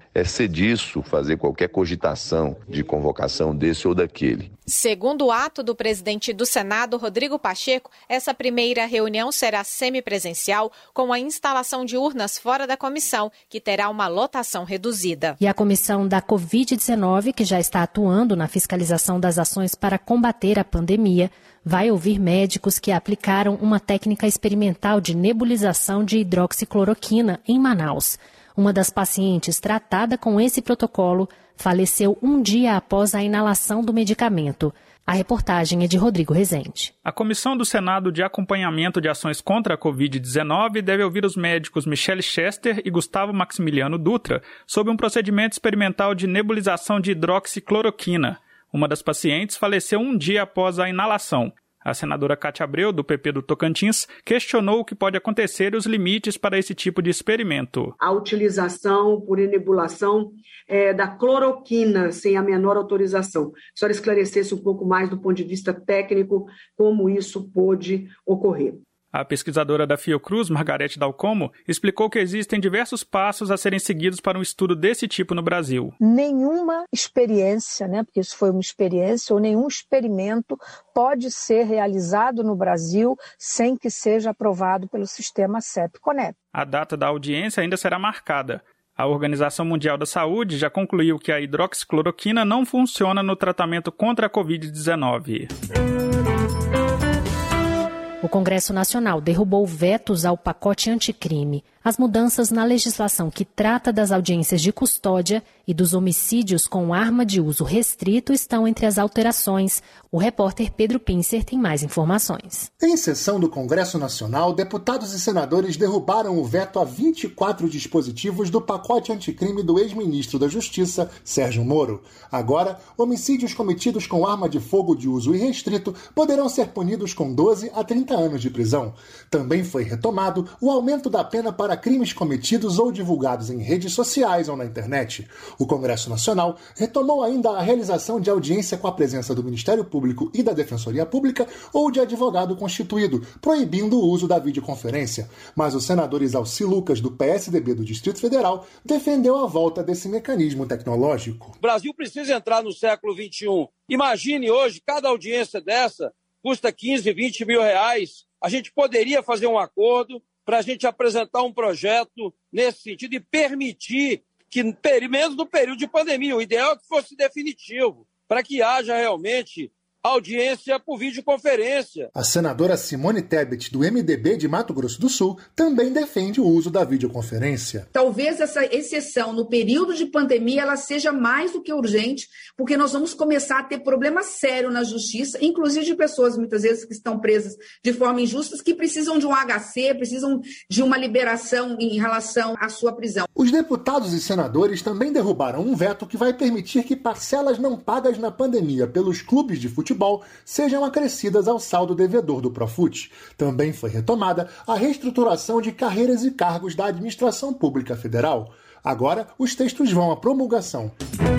[SPEAKER 13] excediço fazer qualquer cogitação de convocação desse ou daquele.
[SPEAKER 11] Segundo o ato do presidente do Senado, Rodrigo Pacheco, essa primeira reunião será semipresencial, com a instalação de urnas fora da comissão, que terá uma lotação reduzida.
[SPEAKER 5] E a comissão da covid dezenove, que já está atuando na fiscalização das ações para combater a pandemia, vai ouvir médicos que aplicaram uma técnica experimental de nebulização de hidroxicloroquina em Manaus. Uma das pacientes tratada com esse protocolo faleceu um dia após a inalação do medicamento. A reportagem é de Rodrigo Rezende.
[SPEAKER 4] A Comissão do Senado de Acompanhamento de Ações contra a covid dezenove deve ouvir os médicos Michele Chester e Gustavo Maximiliano Dutra sobre um procedimento experimental de nebulização de hidroxicloroquina. Uma das pacientes faleceu um dia após a inalação. A senadora Cátia Abreu, do P P do Tocantins, questionou o que pode acontecer e os limites para esse tipo de experimento.
[SPEAKER 14] A utilização por inibulação é, da cloroquina sem a menor autorização. Se a senhora esclarecesse um pouco mais do ponto de vista técnico como isso pôde ocorrer.
[SPEAKER 4] A pesquisadora da Fiocruz, Margarete Dalcomo, explicou que existem diversos passos a serem seguidos para um estudo desse tipo no Brasil.
[SPEAKER 15] Nenhuma experiência, né, porque isso foi uma experiência, ou nenhum experimento pode ser realizado no Brasil sem que seja aprovado pelo sistema CEP-CONEP.
[SPEAKER 4] A data da audiência ainda será marcada. A Organização Mundial da Saúde já concluiu que a hidroxicloroquina não funciona no tratamento contra a covid dezenove.
[SPEAKER 5] O Congresso Nacional derrubou vetos ao pacote anticrime. As mudanças na legislação que trata das audiências de custódia e dos homicídios com arma de uso restrito estão entre as alterações. O repórter Pedro Pincer tem mais informações.
[SPEAKER 16] Em sessão do Congresso Nacional, deputados e senadores derrubaram o veto a vinte e quatro dispositivos do pacote anticrime do ex-ministro da Justiça, Sérgio Moro. Agora, homicídios cometidos com arma de fogo de uso irrestrito poderão ser punidos com doze a trinta anos de prisão. Também foi retomado o aumento da pena para crimes cometidos ou divulgados em redes sociais ou na internet. O Congresso Nacional retomou ainda a realização de audiência com a presença do Ministério Público e da Defensoria Pública ou de advogado constituído, proibindo o uso da videoconferência. Mas o senador Isalci Lucas, do P S D B do Distrito Federal, defendeu a volta desse mecanismo tecnológico.
[SPEAKER 17] O Brasil precisa entrar no século vinte e um. Imagine hoje, cada audiência dessa custa quinze, vinte mil reais. A gente poderia fazer um acordo para a gente apresentar um projeto nesse sentido e permitir que, mesmo no período de pandemia, o ideal é que fosse definitivo, para que haja realmente audiência por videoconferência.
[SPEAKER 16] A senadora Simone Tebet, do M D B de Mato Grosso do Sul, também defende o uso da videoconferência.
[SPEAKER 10] Talvez essa exceção no período de pandemia ela seja mais do que urgente, porque nós vamos começar a ter problema sério na justiça, inclusive de pessoas muitas vezes que estão presas de forma injusta, que precisam de um H C, precisam de uma liberação em relação à sua prisão.
[SPEAKER 16] Os deputados e senadores também derrubaram um veto que vai permitir que parcelas não pagas na pandemia pelos clubes de futebol futebol sejam acrescidas ao saldo devedor do Profut. Também foi retomada a reestruturação de carreiras e cargos da administração pública federal. Agora, os textos vão à promulgação.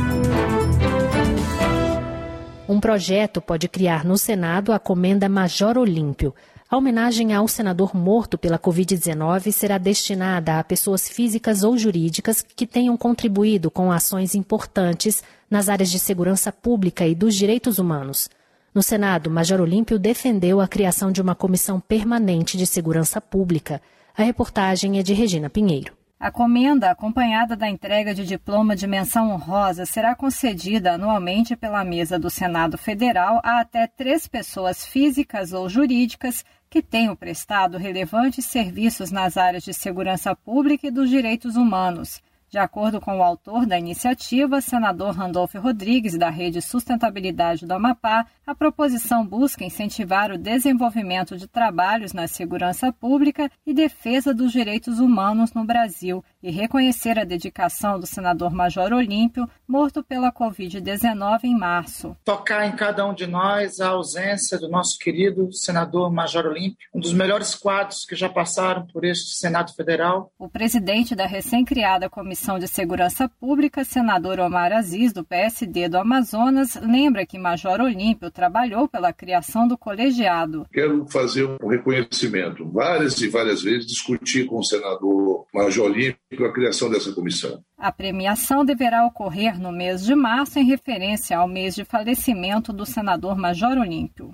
[SPEAKER 5] Um projeto pode criar no Senado a Comenda Major Olímpio. A homenagem ao senador morto pela covid dezenove será destinada a pessoas físicas ou jurídicas que tenham contribuído com ações importantes nas áreas de segurança pública e dos direitos humanos. No Senado, Major Olímpio defendeu a criação de uma comissão permanente de segurança pública. A reportagem é de Regina Pinheiro.
[SPEAKER 18] A comenda, acompanhada da entrega de diploma de menção honrosa, será concedida anualmente pela mesa do Senado Federal a até três pessoas físicas ou jurídicas que tenham prestado relevantes serviços nas áreas de segurança pública e dos direitos humanos. De acordo com o autor da iniciativa, senador Randolfo Rodrigues, da Rede Sustentabilidade do Amapá, a proposição busca incentivar o desenvolvimento de trabalhos na segurança pública e defesa dos direitos humanos no Brasil e reconhecer a dedicação do senador Major Olímpio, morto pela covid dezenove em março.
[SPEAKER 19] Tocar em cada um de nós a ausência do nosso querido senador Major Olímpio, um dos melhores quadros que já passaram por este Senado Federal.
[SPEAKER 18] O presidente da recém-criada Comissão de Segurança Pública, senador Omar Aziz, do P S D do Amazonas, lembra que Major Olímpio trabalhou pela criação do colegiado.
[SPEAKER 20] Quero fazer um reconhecimento. Várias e várias vezes discuti com o senador Major Olímpio
[SPEAKER 2] com a criação dessa comissão.
[SPEAKER 18] A premiação deverá ocorrer no mês de março, em referência ao mês de falecimento do senador Major Olímpio.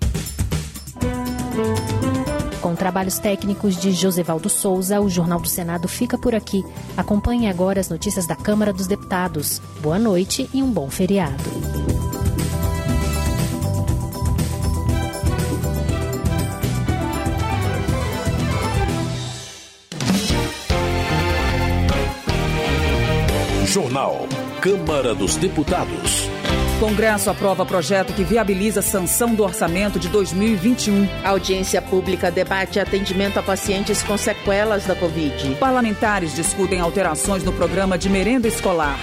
[SPEAKER 5] Com trabalhos técnicos de Josevaldo Souza, o Jornal do Senado fica por aqui. Acompanhe agora as notícias da Câmara dos Deputados. Boa noite e um bom feriado.
[SPEAKER 3] Jornal Câmara dos Deputados.
[SPEAKER 20] Congresso aprova projeto que viabiliza a sanção do orçamento de dois mil e vinte e um.
[SPEAKER 21] A audiência pública debate atendimento a pacientes com sequelas da Covid.
[SPEAKER 20] Parlamentares discutem alterações no programa de merenda escolar.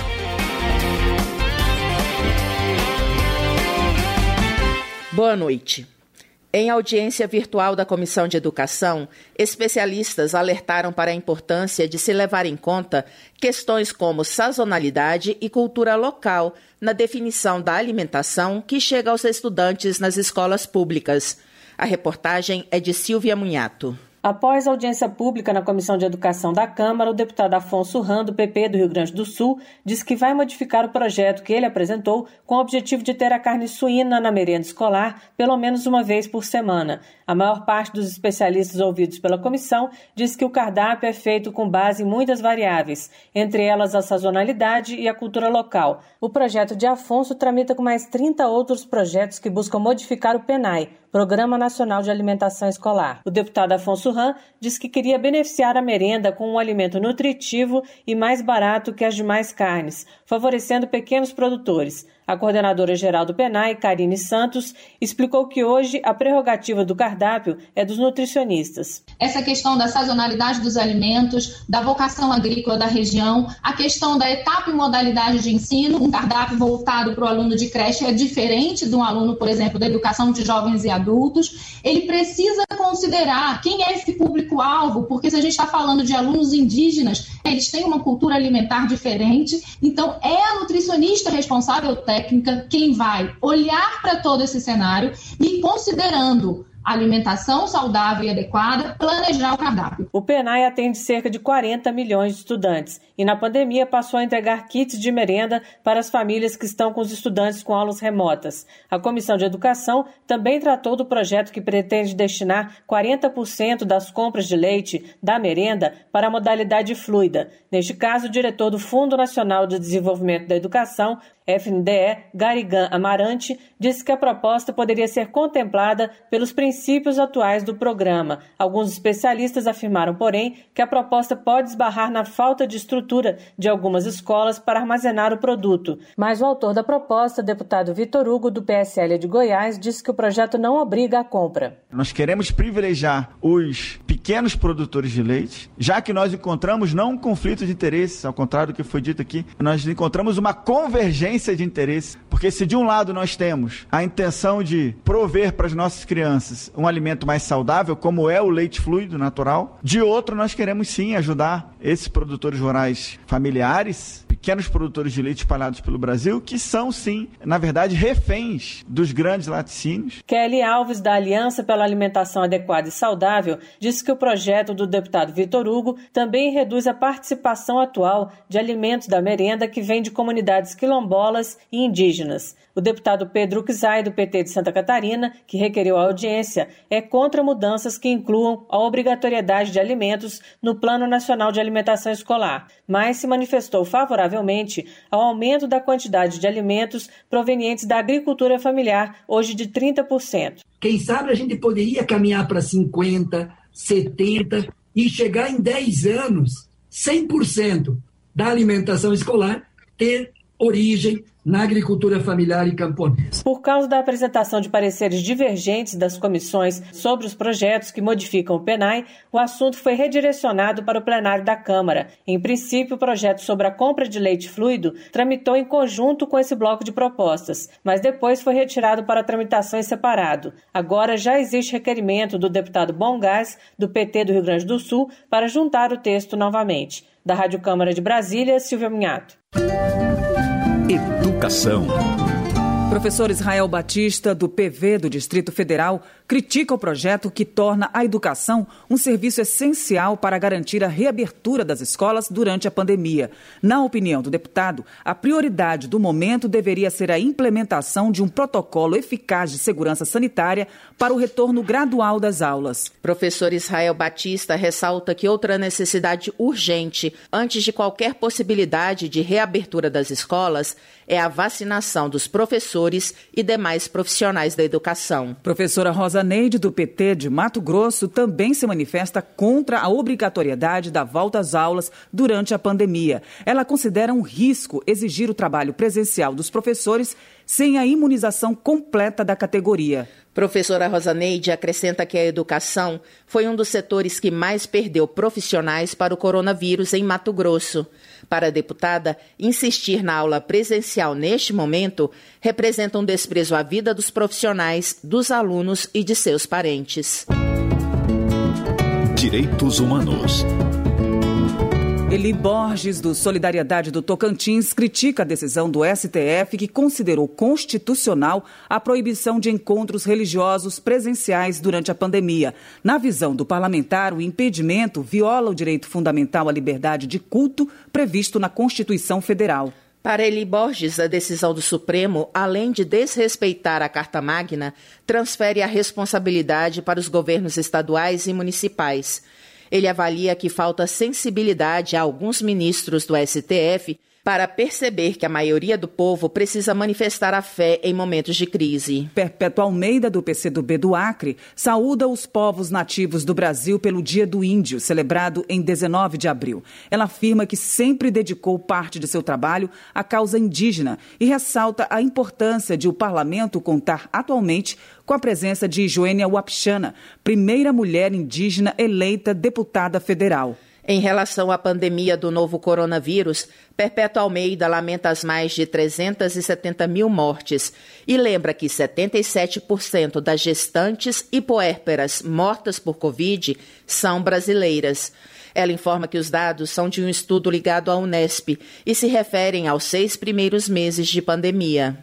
[SPEAKER 21] Boa noite. Em audiência virtual da Comissão de Educação, especialistas alertaram para a importância de se levar em conta questões como sazonalidade e cultura local na definição da alimentação que chega aos estudantes nas escolas públicas. A reportagem é de Silvia Munhato.
[SPEAKER 22] Após a audiência pública na Comissão de Educação da Câmara, o deputado Afonso Ram, do P P do Rio Grande do Sul, disse que vai modificar o projeto que ele apresentou com o objetivo de ter a carne suína na merenda escolar pelo menos uma vez por semana. A maior parte dos especialistas ouvidos pela comissão diz que o cardápio é feito com base em muitas variáveis, entre elas a sazonalidade e a cultura local. O projeto de Afonso tramita com mais trinta outros projetos que buscam modificar o PENAI, Programa Nacional de Alimentação Escolar. O deputado Afonso Ram diz que queria beneficiar a merenda com um alimento nutritivo e mais barato que as demais carnes, favorecendo pequenos produtores. A coordenadora geral do PENAI, Karine Santos, explicou que hoje a prerrogativa do cardápio é dos nutricionistas.
[SPEAKER 23] Essa questão da sazonalidade dos alimentos, da vocação agrícola da região, a questão da etapa e modalidade de ensino, um cardápio voltado para o aluno de creche é diferente de um aluno, por exemplo, da educação de jovens e adultos. Ele precisa considerar quem é esse público-alvo, porque se a gente está falando de alunos indígenas, eles têm uma cultura alimentar diferente, então é a nutricionista responsável técnica quem vai olhar para todo esse cenário e, considerando a alimentação saudável e adequada, planejar o cardápio.
[SPEAKER 22] O PENAI atende cerca de quarenta milhões de estudantes e na pandemia passou a entregar kits de merenda para as famílias que estão com os estudantes com aulas remotas. A Comissão de Educação também tratou do projeto que pretende destinar quarenta por cento das compras de leite da merenda para a modalidade fluida. Neste caso, o diretor do Fundo Nacional de Desenvolvimento da Educação, F N D E, Garigan Amarante, disse que a proposta poderia ser contemplada pelos princípios atuais do programa. Alguns especialistas afirmaram, porém, que a proposta pode esbarrar na falta de estrutura de algumas escolas para armazenar o produto. Mas o autor da proposta, deputado Vitor Hugo, do P S L de Goiás, disse que o projeto não obriga a compra.
[SPEAKER 24] Nós queremos privilegiar os pequenos produtores de leite, já que nós encontramos não um conflito de interesses, ao contrário do que foi dito aqui, nós encontramos uma convergência de interesse, porque se de um lado nós temos a intenção de prover para as nossas crianças um alimento mais saudável, como é o leite fluido natural, de outro nós queremos sim ajudar esses produtores rurais familiares, pequenos produtores de leite espalhados pelo Brasil, que são sim, na verdade, reféns dos grandes laticínios.
[SPEAKER 22] Kelly Alves, da Aliança pela Alimentação Adequada e Saudável, disse que o projeto do deputado Vitor Hugo também reduz a participação atual de alimentos da merenda que vem de comunidades quilombolas e indígenas. O deputado Pedro Uczai, do P T de Santa Catarina, que requeriu a audiência, é contra mudanças que incluam a obrigatoriedade de alimentos no Plano Nacional de Alimentação Escolar, mas se manifestou favoravelmente ao aumento da quantidade de alimentos provenientes da agricultura familiar, hoje de trinta por cento.
[SPEAKER 25] Quem sabe a gente poderia caminhar para cinquenta, setenta e chegar em dez anos, cem por cento da alimentação escolar ter origem na agricultura familiar e camponesa.
[SPEAKER 22] Por causa da apresentação de pareceres divergentes das comissões sobre os projetos que modificam o PENAI, o assunto foi redirecionado para o plenário da Câmara. Em princípio, o projeto sobre a compra de leite fluido tramitou em conjunto com esse bloco de propostas, mas depois foi retirado para tramitação em separado. Agora já existe requerimento do deputado Bom Gás, do P T do Rio Grande do Sul, para juntar o texto novamente. Da Rádio Câmara de Brasília, Silvia Munhato.
[SPEAKER 3] Educação.
[SPEAKER 20] Professor Israel Batista, do P V do Distrito Federal, critica o projeto que torna a educação um serviço essencial para garantir a reabertura das escolas durante a pandemia. Na opinião do deputado, a prioridade do momento deveria ser a implementação de um protocolo eficaz de segurança sanitária para o retorno gradual das aulas.
[SPEAKER 21] Professor Israel Batista ressalta que outra necessidade urgente, antes de qualquer possibilidade de reabertura das escolas, é a vacinação dos professores e demais profissionais da educação.
[SPEAKER 20] Professora Rosa Neide, do P T de Mato Grosso, também se manifesta contra a obrigatoriedade da volta às aulas durante a pandemia. Ela considera um risco exigir o trabalho presencial dos professores sem a imunização completa da categoria.
[SPEAKER 21] Professora Rosa Neide acrescenta que a educação foi um dos setores que mais perdeu profissionais para o coronavírus em Mato Grosso. Para a deputada, insistir na aula presencial neste momento representa um desprezo à vida dos profissionais, dos alunos e de seus parentes.
[SPEAKER 3] Direitos Humanos.
[SPEAKER 20] Eli Borges, do Solidariedade do Tocantins, critica a decisão do S T F que considerou constitucional a proibição de encontros religiosos presenciais durante a pandemia. Na visão do parlamentar, o impedimento viola o direito fundamental à liberdade de culto previsto na Constituição Federal.
[SPEAKER 21] Para Eli Borges, a decisão do Supremo, além de desrespeitar a Carta Magna, transfere a responsabilidade para os governos estaduais e municipais. Ele avalia que falta sensibilidade a alguns ministros do S T F para perceber que a maioria do povo precisa manifestar a fé em momentos de crise.
[SPEAKER 20] Perpétua Almeida, do P C do B do Acre, saúda os povos nativos do Brasil pelo Dia do Índio, celebrado em dezenove de abril. Ela afirma que sempre dedicou parte de seu trabalho à causa indígena e ressalta a importância de o parlamento contar atualmente com a presença de Joênia Wapichana, primeira mulher indígena eleita deputada federal.
[SPEAKER 21] Em relação à pandemia do novo coronavírus, Perpétua Almeida lamenta as mais de trezentas e setenta mil mortes e lembra que setenta e sete por cento das gestantes e puérperas mortas por Covid são brasileiras. Ela informa que os dados são de um estudo ligado à Unesp e se referem aos seis primeiros meses de pandemia.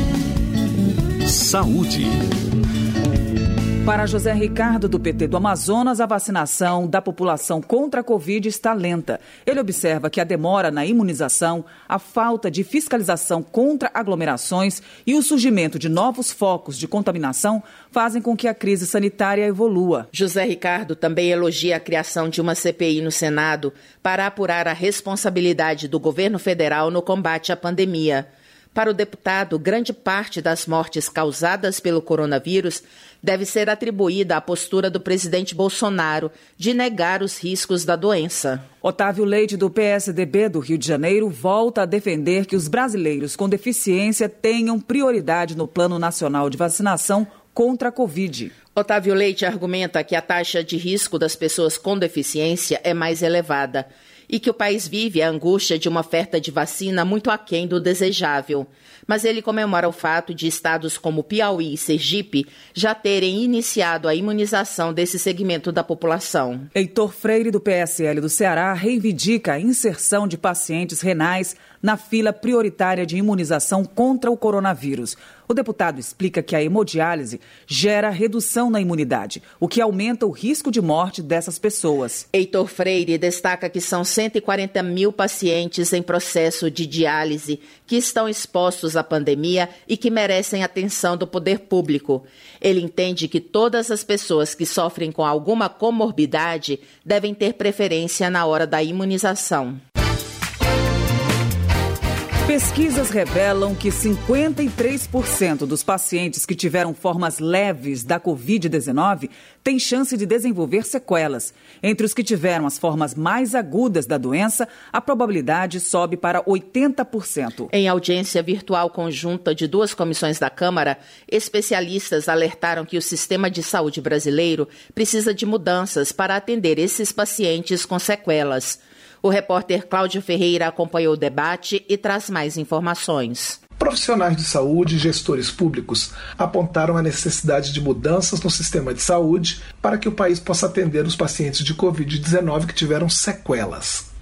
[SPEAKER 3] Saúde.
[SPEAKER 20] Para José Ricardo, do P T do Amazonas, a vacinação da população contra a Covid está lenta. Ele observa que a demora na imunização, a falta de fiscalização contra aglomerações e o surgimento de novos focos de contaminação fazem com que a crise sanitária evolua.
[SPEAKER 21] José Ricardo também elogia a criação de uma C P I no Senado para apurar a responsabilidade do governo federal no combate à pandemia. Para o deputado, grande parte das mortes causadas pelo coronavírus deve ser atribuída à postura do presidente Bolsonaro de negar os riscos da doença.
[SPEAKER 20] Otávio Leite, do P S D B do Rio de Janeiro, volta a defender que os brasileiros com deficiência tenham prioridade no Plano Nacional de Vacinação contra a Covid.
[SPEAKER 21] Otávio Leite argumenta que a taxa de risco das pessoas com deficiência é mais elevada e que o país vive a angústia de uma oferta de vacina muito aquém do desejável. Mas ele comemora o fato de estados como Piauí e Sergipe já terem iniciado a imunização desse segmento da população.
[SPEAKER 20] Heitor Freire, do P S L do Ceará, reivindica a inserção de pacientes renais na fila prioritária de imunização contra o coronavírus. O deputado explica que a hemodiálise gera redução na imunidade, o que aumenta o risco de morte dessas pessoas.
[SPEAKER 21] Heitor Freire destaca que são cento e quarenta mil pacientes em processo de diálise que estão expostos à pandemia e que merecem atenção do poder público. Ele entende que todas as pessoas que sofrem com alguma comorbidade devem ter preferência na hora da imunização.
[SPEAKER 20] Pesquisas revelam que cinquenta e três por cento dos pacientes que tiveram formas leves da covid dezenove têm chance de desenvolver sequelas. Entre os que tiveram as formas mais agudas da doença, a probabilidade sobe para oitenta por cento.
[SPEAKER 21] Em audiência virtual conjunta de duas comissões da Câmara, especialistas alertaram que o sistema de saúde brasileiro precisa de mudanças para atender esses pacientes com sequelas. O repórter Cláudio Ferreira acompanhou o debate e traz mais informações.
[SPEAKER 1] Profissionais de saúde e gestores públicos apontaram a necessidade de mudanças no sistema de saúde para que o país possa atender os pacientes de covid dezenove que tiveram sequelas.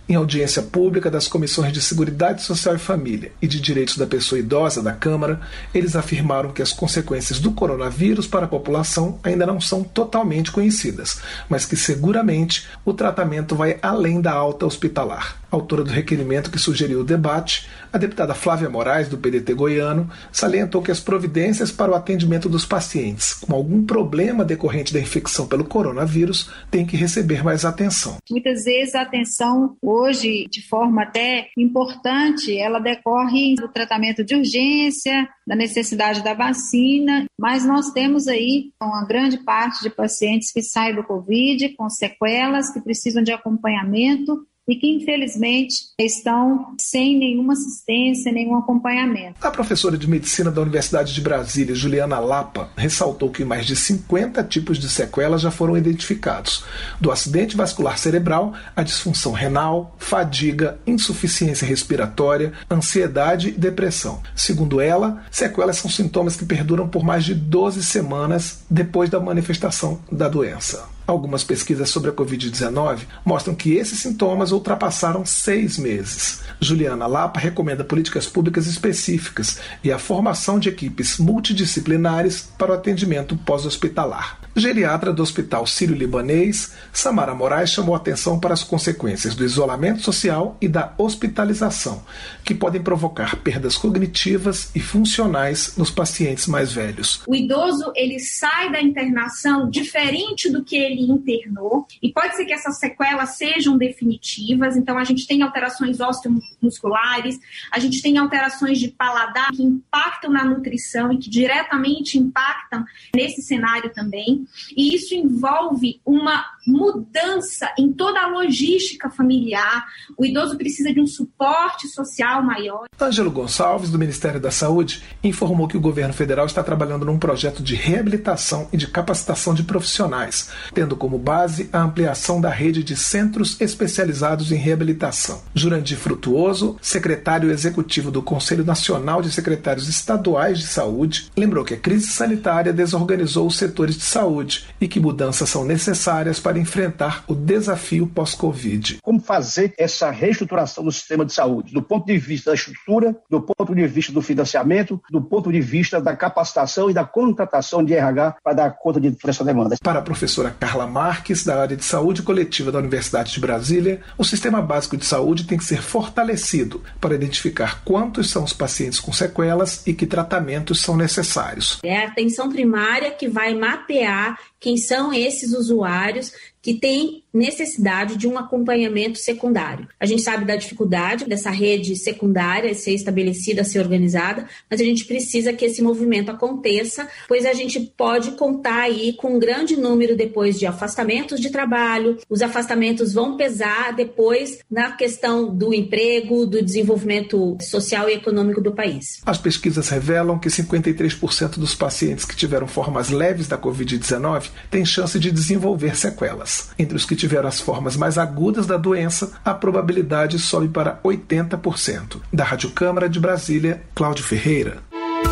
[SPEAKER 1] Em audiência pública das Comissões de Seguridade Social e Família e de Direitos da Pessoa Idosa da Câmara, eles afirmaram que as consequências do coronavírus para a população ainda não são totalmente conhecidas, mas que seguramente o tratamento vai além da alta hospitalar. Autora do requerimento que sugeriu o debate, a deputada Flávia Moraes, do P D T goiano, salientou que as providências para o atendimento dos pacientes com algum problema decorrente da infecção pelo coronavírus têm que receber mais atenção.
[SPEAKER 2] Muitas vezes a atenção hoje, de forma até importante, ela decorre do tratamento de urgência, da necessidade da vacina, mas nós temos aí uma grande parte de pacientes que saem do Covid com sequelas, que precisam de acompanhamento e que, infelizmente, estão sem nenhuma assistência, nenhum acompanhamento.
[SPEAKER 1] A professora de Medicina da Universidade de Brasília, Juliana Lapa, ressaltou que mais de cinquenta tipos de sequelas já foram identificados, do acidente vascular cerebral à disfunção renal, fadiga, insuficiência respiratória, ansiedade e depressão. Segundo ela, sequelas são sintomas que perduram por mais de doze semanas depois da manifestação da doença. Algumas pesquisas sobre a covid dezenove mostram que esses sintomas ultrapassaram seis meses. Juliana Lapa recomenda políticas públicas específicas e a formação de equipes multidisciplinares para o atendimento pós-hospitalar. Geriatra do Hospital Sírio-Libanês, Samara Moraes chamou atenção para as consequências do isolamento social e da hospitalização, que podem provocar perdas cognitivas e funcionais nos pacientes mais velhos.
[SPEAKER 6] O idoso, ele sai da internação diferente do que ele internou, e pode ser que essas sequelas sejam definitivas. Então a gente tem alterações osteomusculares, a gente tem alterações de paladar que impactam na nutrição e que diretamente impactam nesse cenário também. E isso envolve uma mudança em toda a logística familiar. O idoso precisa de um suporte social maior.
[SPEAKER 1] Ângelo Gonçalves, do Ministério da Saúde, informou que o governo federal está trabalhando num projeto de reabilitação e de capacitação de profissionais, tendo como base a ampliação da rede de centros especializados em reabilitação. Jurandir Frutuoso, secretário executivo do Conselho Nacional de Secretários Estaduais de Saúde, lembrou que a crise sanitária desorganizou os setores de saúde e que mudanças são necessárias para enfrentar o desafio pós-Covid.
[SPEAKER 7] Como fazer essa reestruturação do sistema de saúde, do ponto de vista da estrutura, do ponto de vista do financiamento, do ponto de vista da capacitação e da contratação de R H para dar conta de essa demanda.
[SPEAKER 1] Para a professora Carla Marques, da área de saúde coletiva da Universidade de Brasília, o sistema básico de saúde tem que ser fortalecido para identificar quantos são os pacientes com sequelas e que tratamentos são necessários.
[SPEAKER 8] É a atenção primária que vai mapear quem são esses usuários que têm necessidade de um acompanhamento secundário. A gente sabe da dificuldade dessa rede secundária ser estabelecida, ser organizada, mas a gente precisa que esse movimento aconteça, pois a gente pode contar aí com um grande número depois de afastamentos de trabalho. Os afastamentos vão pesar depois na questão do emprego, do desenvolvimento social e econômico do país.
[SPEAKER 1] As pesquisas revelam que cinquenta e três por cento dos pacientes que tiveram formas leves da covid dezenove têm chance de desenvolver sequelas. Entre os que tiveram as formas mais agudas da doença, a probabilidade sobe para oitenta por cento. Da Rádio Câmara de Brasília, Cláudio Ferreira.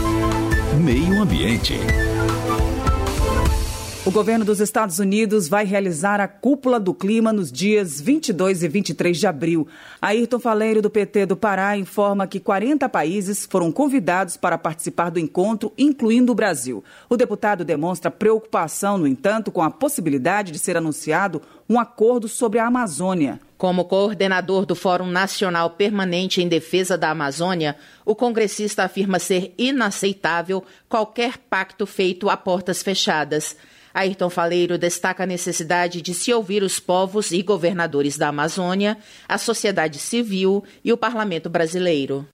[SPEAKER 3] Meio Ambiente.
[SPEAKER 20] O governo dos Estados Unidos vai realizar a Cúpula do Clima nos dias vinte e dois e vinte e três de abril. Ayrton Faleiro, do P T do Pará, informa que quarenta países foram convidados para participar do encontro, incluindo o Brasil. O deputado demonstra preocupação, no entanto, com a possibilidade de ser anunciado um acordo sobre a Amazônia.
[SPEAKER 21] Como coordenador do Fórum Nacional Permanente em Defesa da Amazônia, o congressista afirma ser inaceitável qualquer pacto feito a portas fechadas. Ayrton Faleiro destaca a necessidade de se ouvir os povos e governadores da Amazônia, a sociedade civil e o parlamento brasileiro.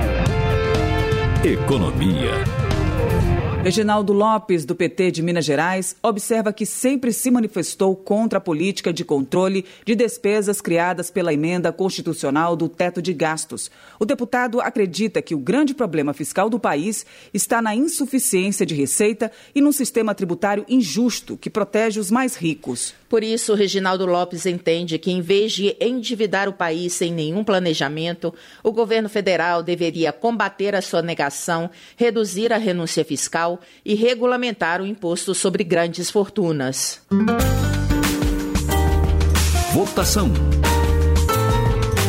[SPEAKER 3] Economia.
[SPEAKER 20] Reginaldo Lopes, do P T de Minas Gerais, observa que sempre se manifestou contra a política de controle de despesas criadas pela emenda constitucional do teto de gastos. O deputado acredita que o grande problema fiscal do país está na insuficiência de receita e num sistema tributário injusto que protege os mais ricos.
[SPEAKER 21] Por isso, Reginaldo Lopes entende que, em vez de endividar o país sem nenhum planejamento, o governo federal deveria combater a sonegação, reduzir a renúncia fiscal e regulamentar o imposto sobre grandes fortunas.
[SPEAKER 3] Votação.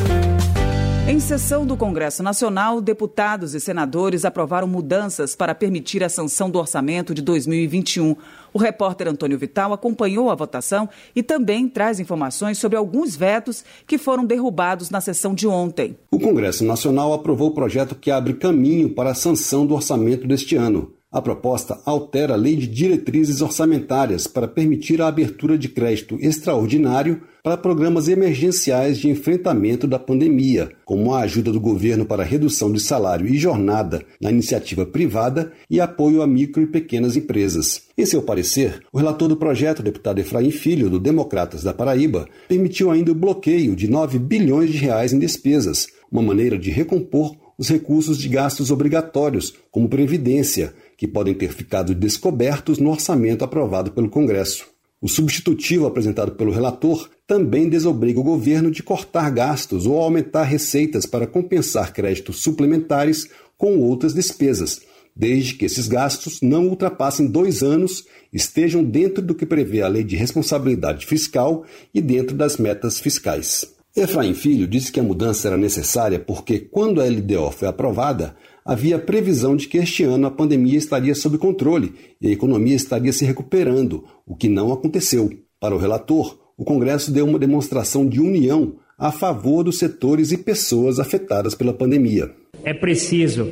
[SPEAKER 20] Em sessão do Congresso Nacional, deputados e senadores aprovaram mudanças para permitir a sanção do orçamento de dois mil e vinte e um. O repórter Antônio Vital acompanhou a votação e também traz informações sobre alguns vetos que foram derrubados na sessão de ontem.
[SPEAKER 9] O Congresso Nacional aprovou o projeto que abre caminho para a sanção do orçamento deste ano. A proposta altera a Lei de Diretrizes Orçamentárias para permitir a abertura de crédito extraordinário para programas emergenciais de enfrentamento da pandemia, como a ajuda do governo para redução de salário e jornada na iniciativa privada e apoio a micro e pequenas empresas. Em seu parecer, o relator do projeto, o deputado Efraim Filho, do Democratas da Paraíba, permitiu ainda o bloqueio de nove bilhões de reais em despesas, uma maneira de recompor os recursos de gastos obrigatórios, como previdência, que podem ter ficado descobertos no orçamento aprovado pelo Congresso. O substitutivo apresentado pelo relator também desobriga o governo de cortar gastos ou aumentar receitas para compensar créditos suplementares com outras despesas, desde que esses gastos não ultrapassem dois anos, estejam dentro do que prevê a Lei de Responsabilidade Fiscal e dentro das metas fiscais. Efraim Filho disse que a mudança era necessária porque, quando a L D O foi aprovada, havia previsão de que este ano a pandemia estaria sob controle e a economia estaria se recuperando, o que não aconteceu. Para o relator, o Congresso deu uma demonstração de união a favor dos setores e pessoas afetadas pela pandemia.
[SPEAKER 11] É preciso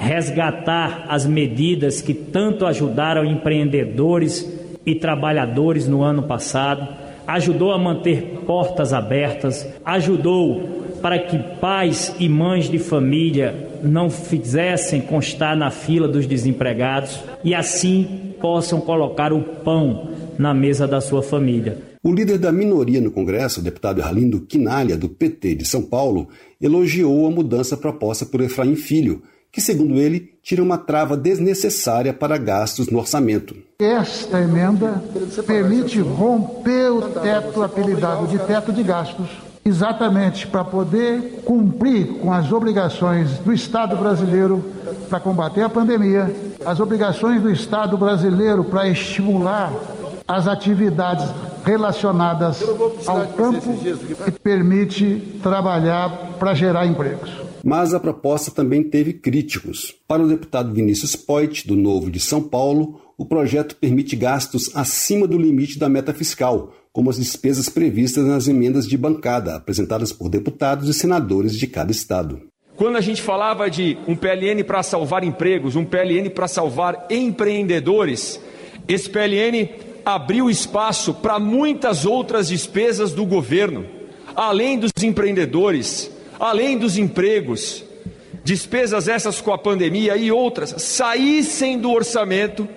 [SPEAKER 11] resgatar as medidas que tanto ajudaram empreendedores e trabalhadores no ano passado, ajudou a manter portas abertas, ajudou para que pais e mães de família não fizessem constar na fila dos desempregados e assim possam colocar o pão na mesa da sua família.
[SPEAKER 9] O líder da minoria no Congresso, o deputado Arlindo Quinalha, do P T de São Paulo, elogiou a mudança proposta por Efraim Filho, que, segundo ele, tira uma trava desnecessária para gastos no orçamento.
[SPEAKER 12] Esta emenda permite romper o teto apelidado de teto de gastos, exatamente para poder cumprir com as obrigações do Estado brasileiro para combater a pandemia, as obrigações do Estado brasileiro para estimular as atividades relacionadas ao campo e permite trabalhar para gerar empregos.
[SPEAKER 9] Mas a proposta também teve críticos. Para o deputado Vinícius Poit, do Novo de São Paulo, o projeto permite gastos acima do limite da meta fiscal, como as despesas previstas nas emendas de bancada, apresentadas por deputados e senadores de cada estado.
[SPEAKER 13] Quando a gente falava de um P L N para salvar empregos, um P L N para salvar empreendedores, esse P L N abriu espaço para muitas outras despesas do governo, além dos empreendedores, além dos empregos, despesas essas com a pandemia e outras, saíssem do orçamento,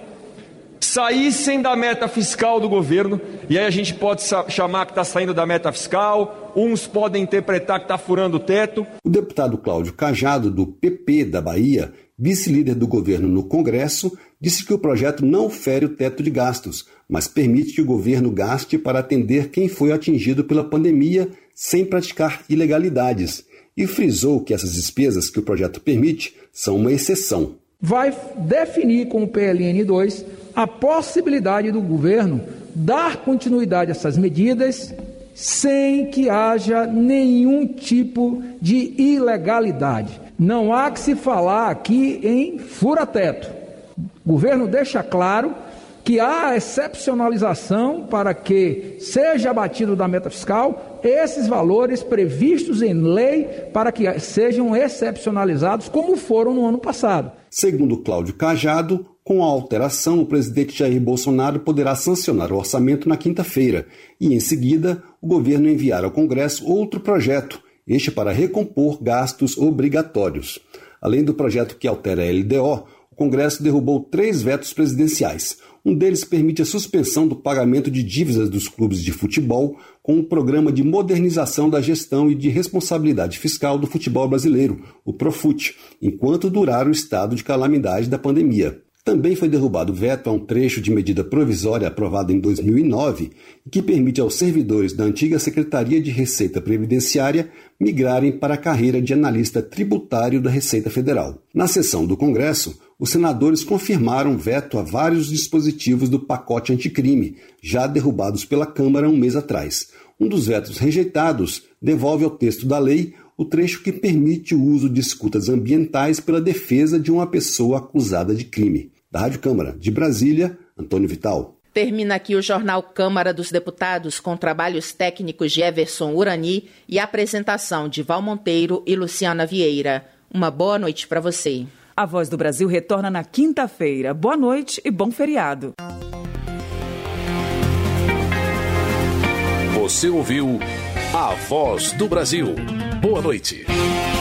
[SPEAKER 13] saíssem da meta fiscal do governo, e aí a gente pode chamar que está saindo da meta fiscal, uns podem interpretar que está furando o teto.
[SPEAKER 9] O deputado Cláudio Cajado, do P P da Bahia, vice-líder do governo no Congresso, disse que o projeto não fere o teto de gastos, mas permite que o governo gaste para atender quem foi atingido pela pandemia sem praticar ilegalidades, e frisou que essas despesas que o projeto permite são uma exceção.
[SPEAKER 14] Vai definir com o P L N dois a possibilidade do governo dar continuidade a essas medidas sem que haja nenhum tipo de ilegalidade. Não há que se falar aqui em fura-teto. O governo deixa claro que há excepcionalização para que seja abatido da meta fiscal esses valores previstos em lei para que sejam excepcionalizados como foram no ano passado.
[SPEAKER 9] Segundo Cláudio Cajado, com a alteração, o presidente Jair Bolsonaro poderá sancionar o orçamento na quinta-feira e, em seguida, o governo enviar ao Congresso outro projeto, este para recompor gastos obrigatórios. Além do projeto que altera a L D O, o Congresso derrubou três vetos presidenciais. Um deles permite a suspensão do pagamento de dívidas dos clubes de futebol com um programa de modernização da gestão e de responsabilidade fiscal do futebol brasileiro, o Profut, enquanto durar o estado de calamidade da pandemia. Também foi derrubado o veto a um trecho de medida provisória aprovada em dois mil e nove, que permite aos servidores da antiga Secretaria de Receita Previdenciária migrarem para a carreira de analista tributário da Receita Federal. Na sessão do Congresso, os senadores confirmaram veto a vários dispositivos do pacote anticrime, já derrubados pela Câmara um mês atrás. Um dos vetos rejeitados devolve ao texto da lei o trecho que permite o uso de escutas ambientais pela defesa de uma pessoa acusada de crime. Da Rádio Câmara de Brasília, Antônio Vital.
[SPEAKER 21] Termina aqui o Jornal Câmara dos Deputados com trabalhos técnicos de Everson Urani e a apresentação de Val Monteiro e Luciana Vieira. Uma boa noite para você.
[SPEAKER 20] A Voz do Brasil retorna na quinta-feira. Boa noite e bom feriado.
[SPEAKER 3] Você ouviu A Voz do Brasil. Boa noite.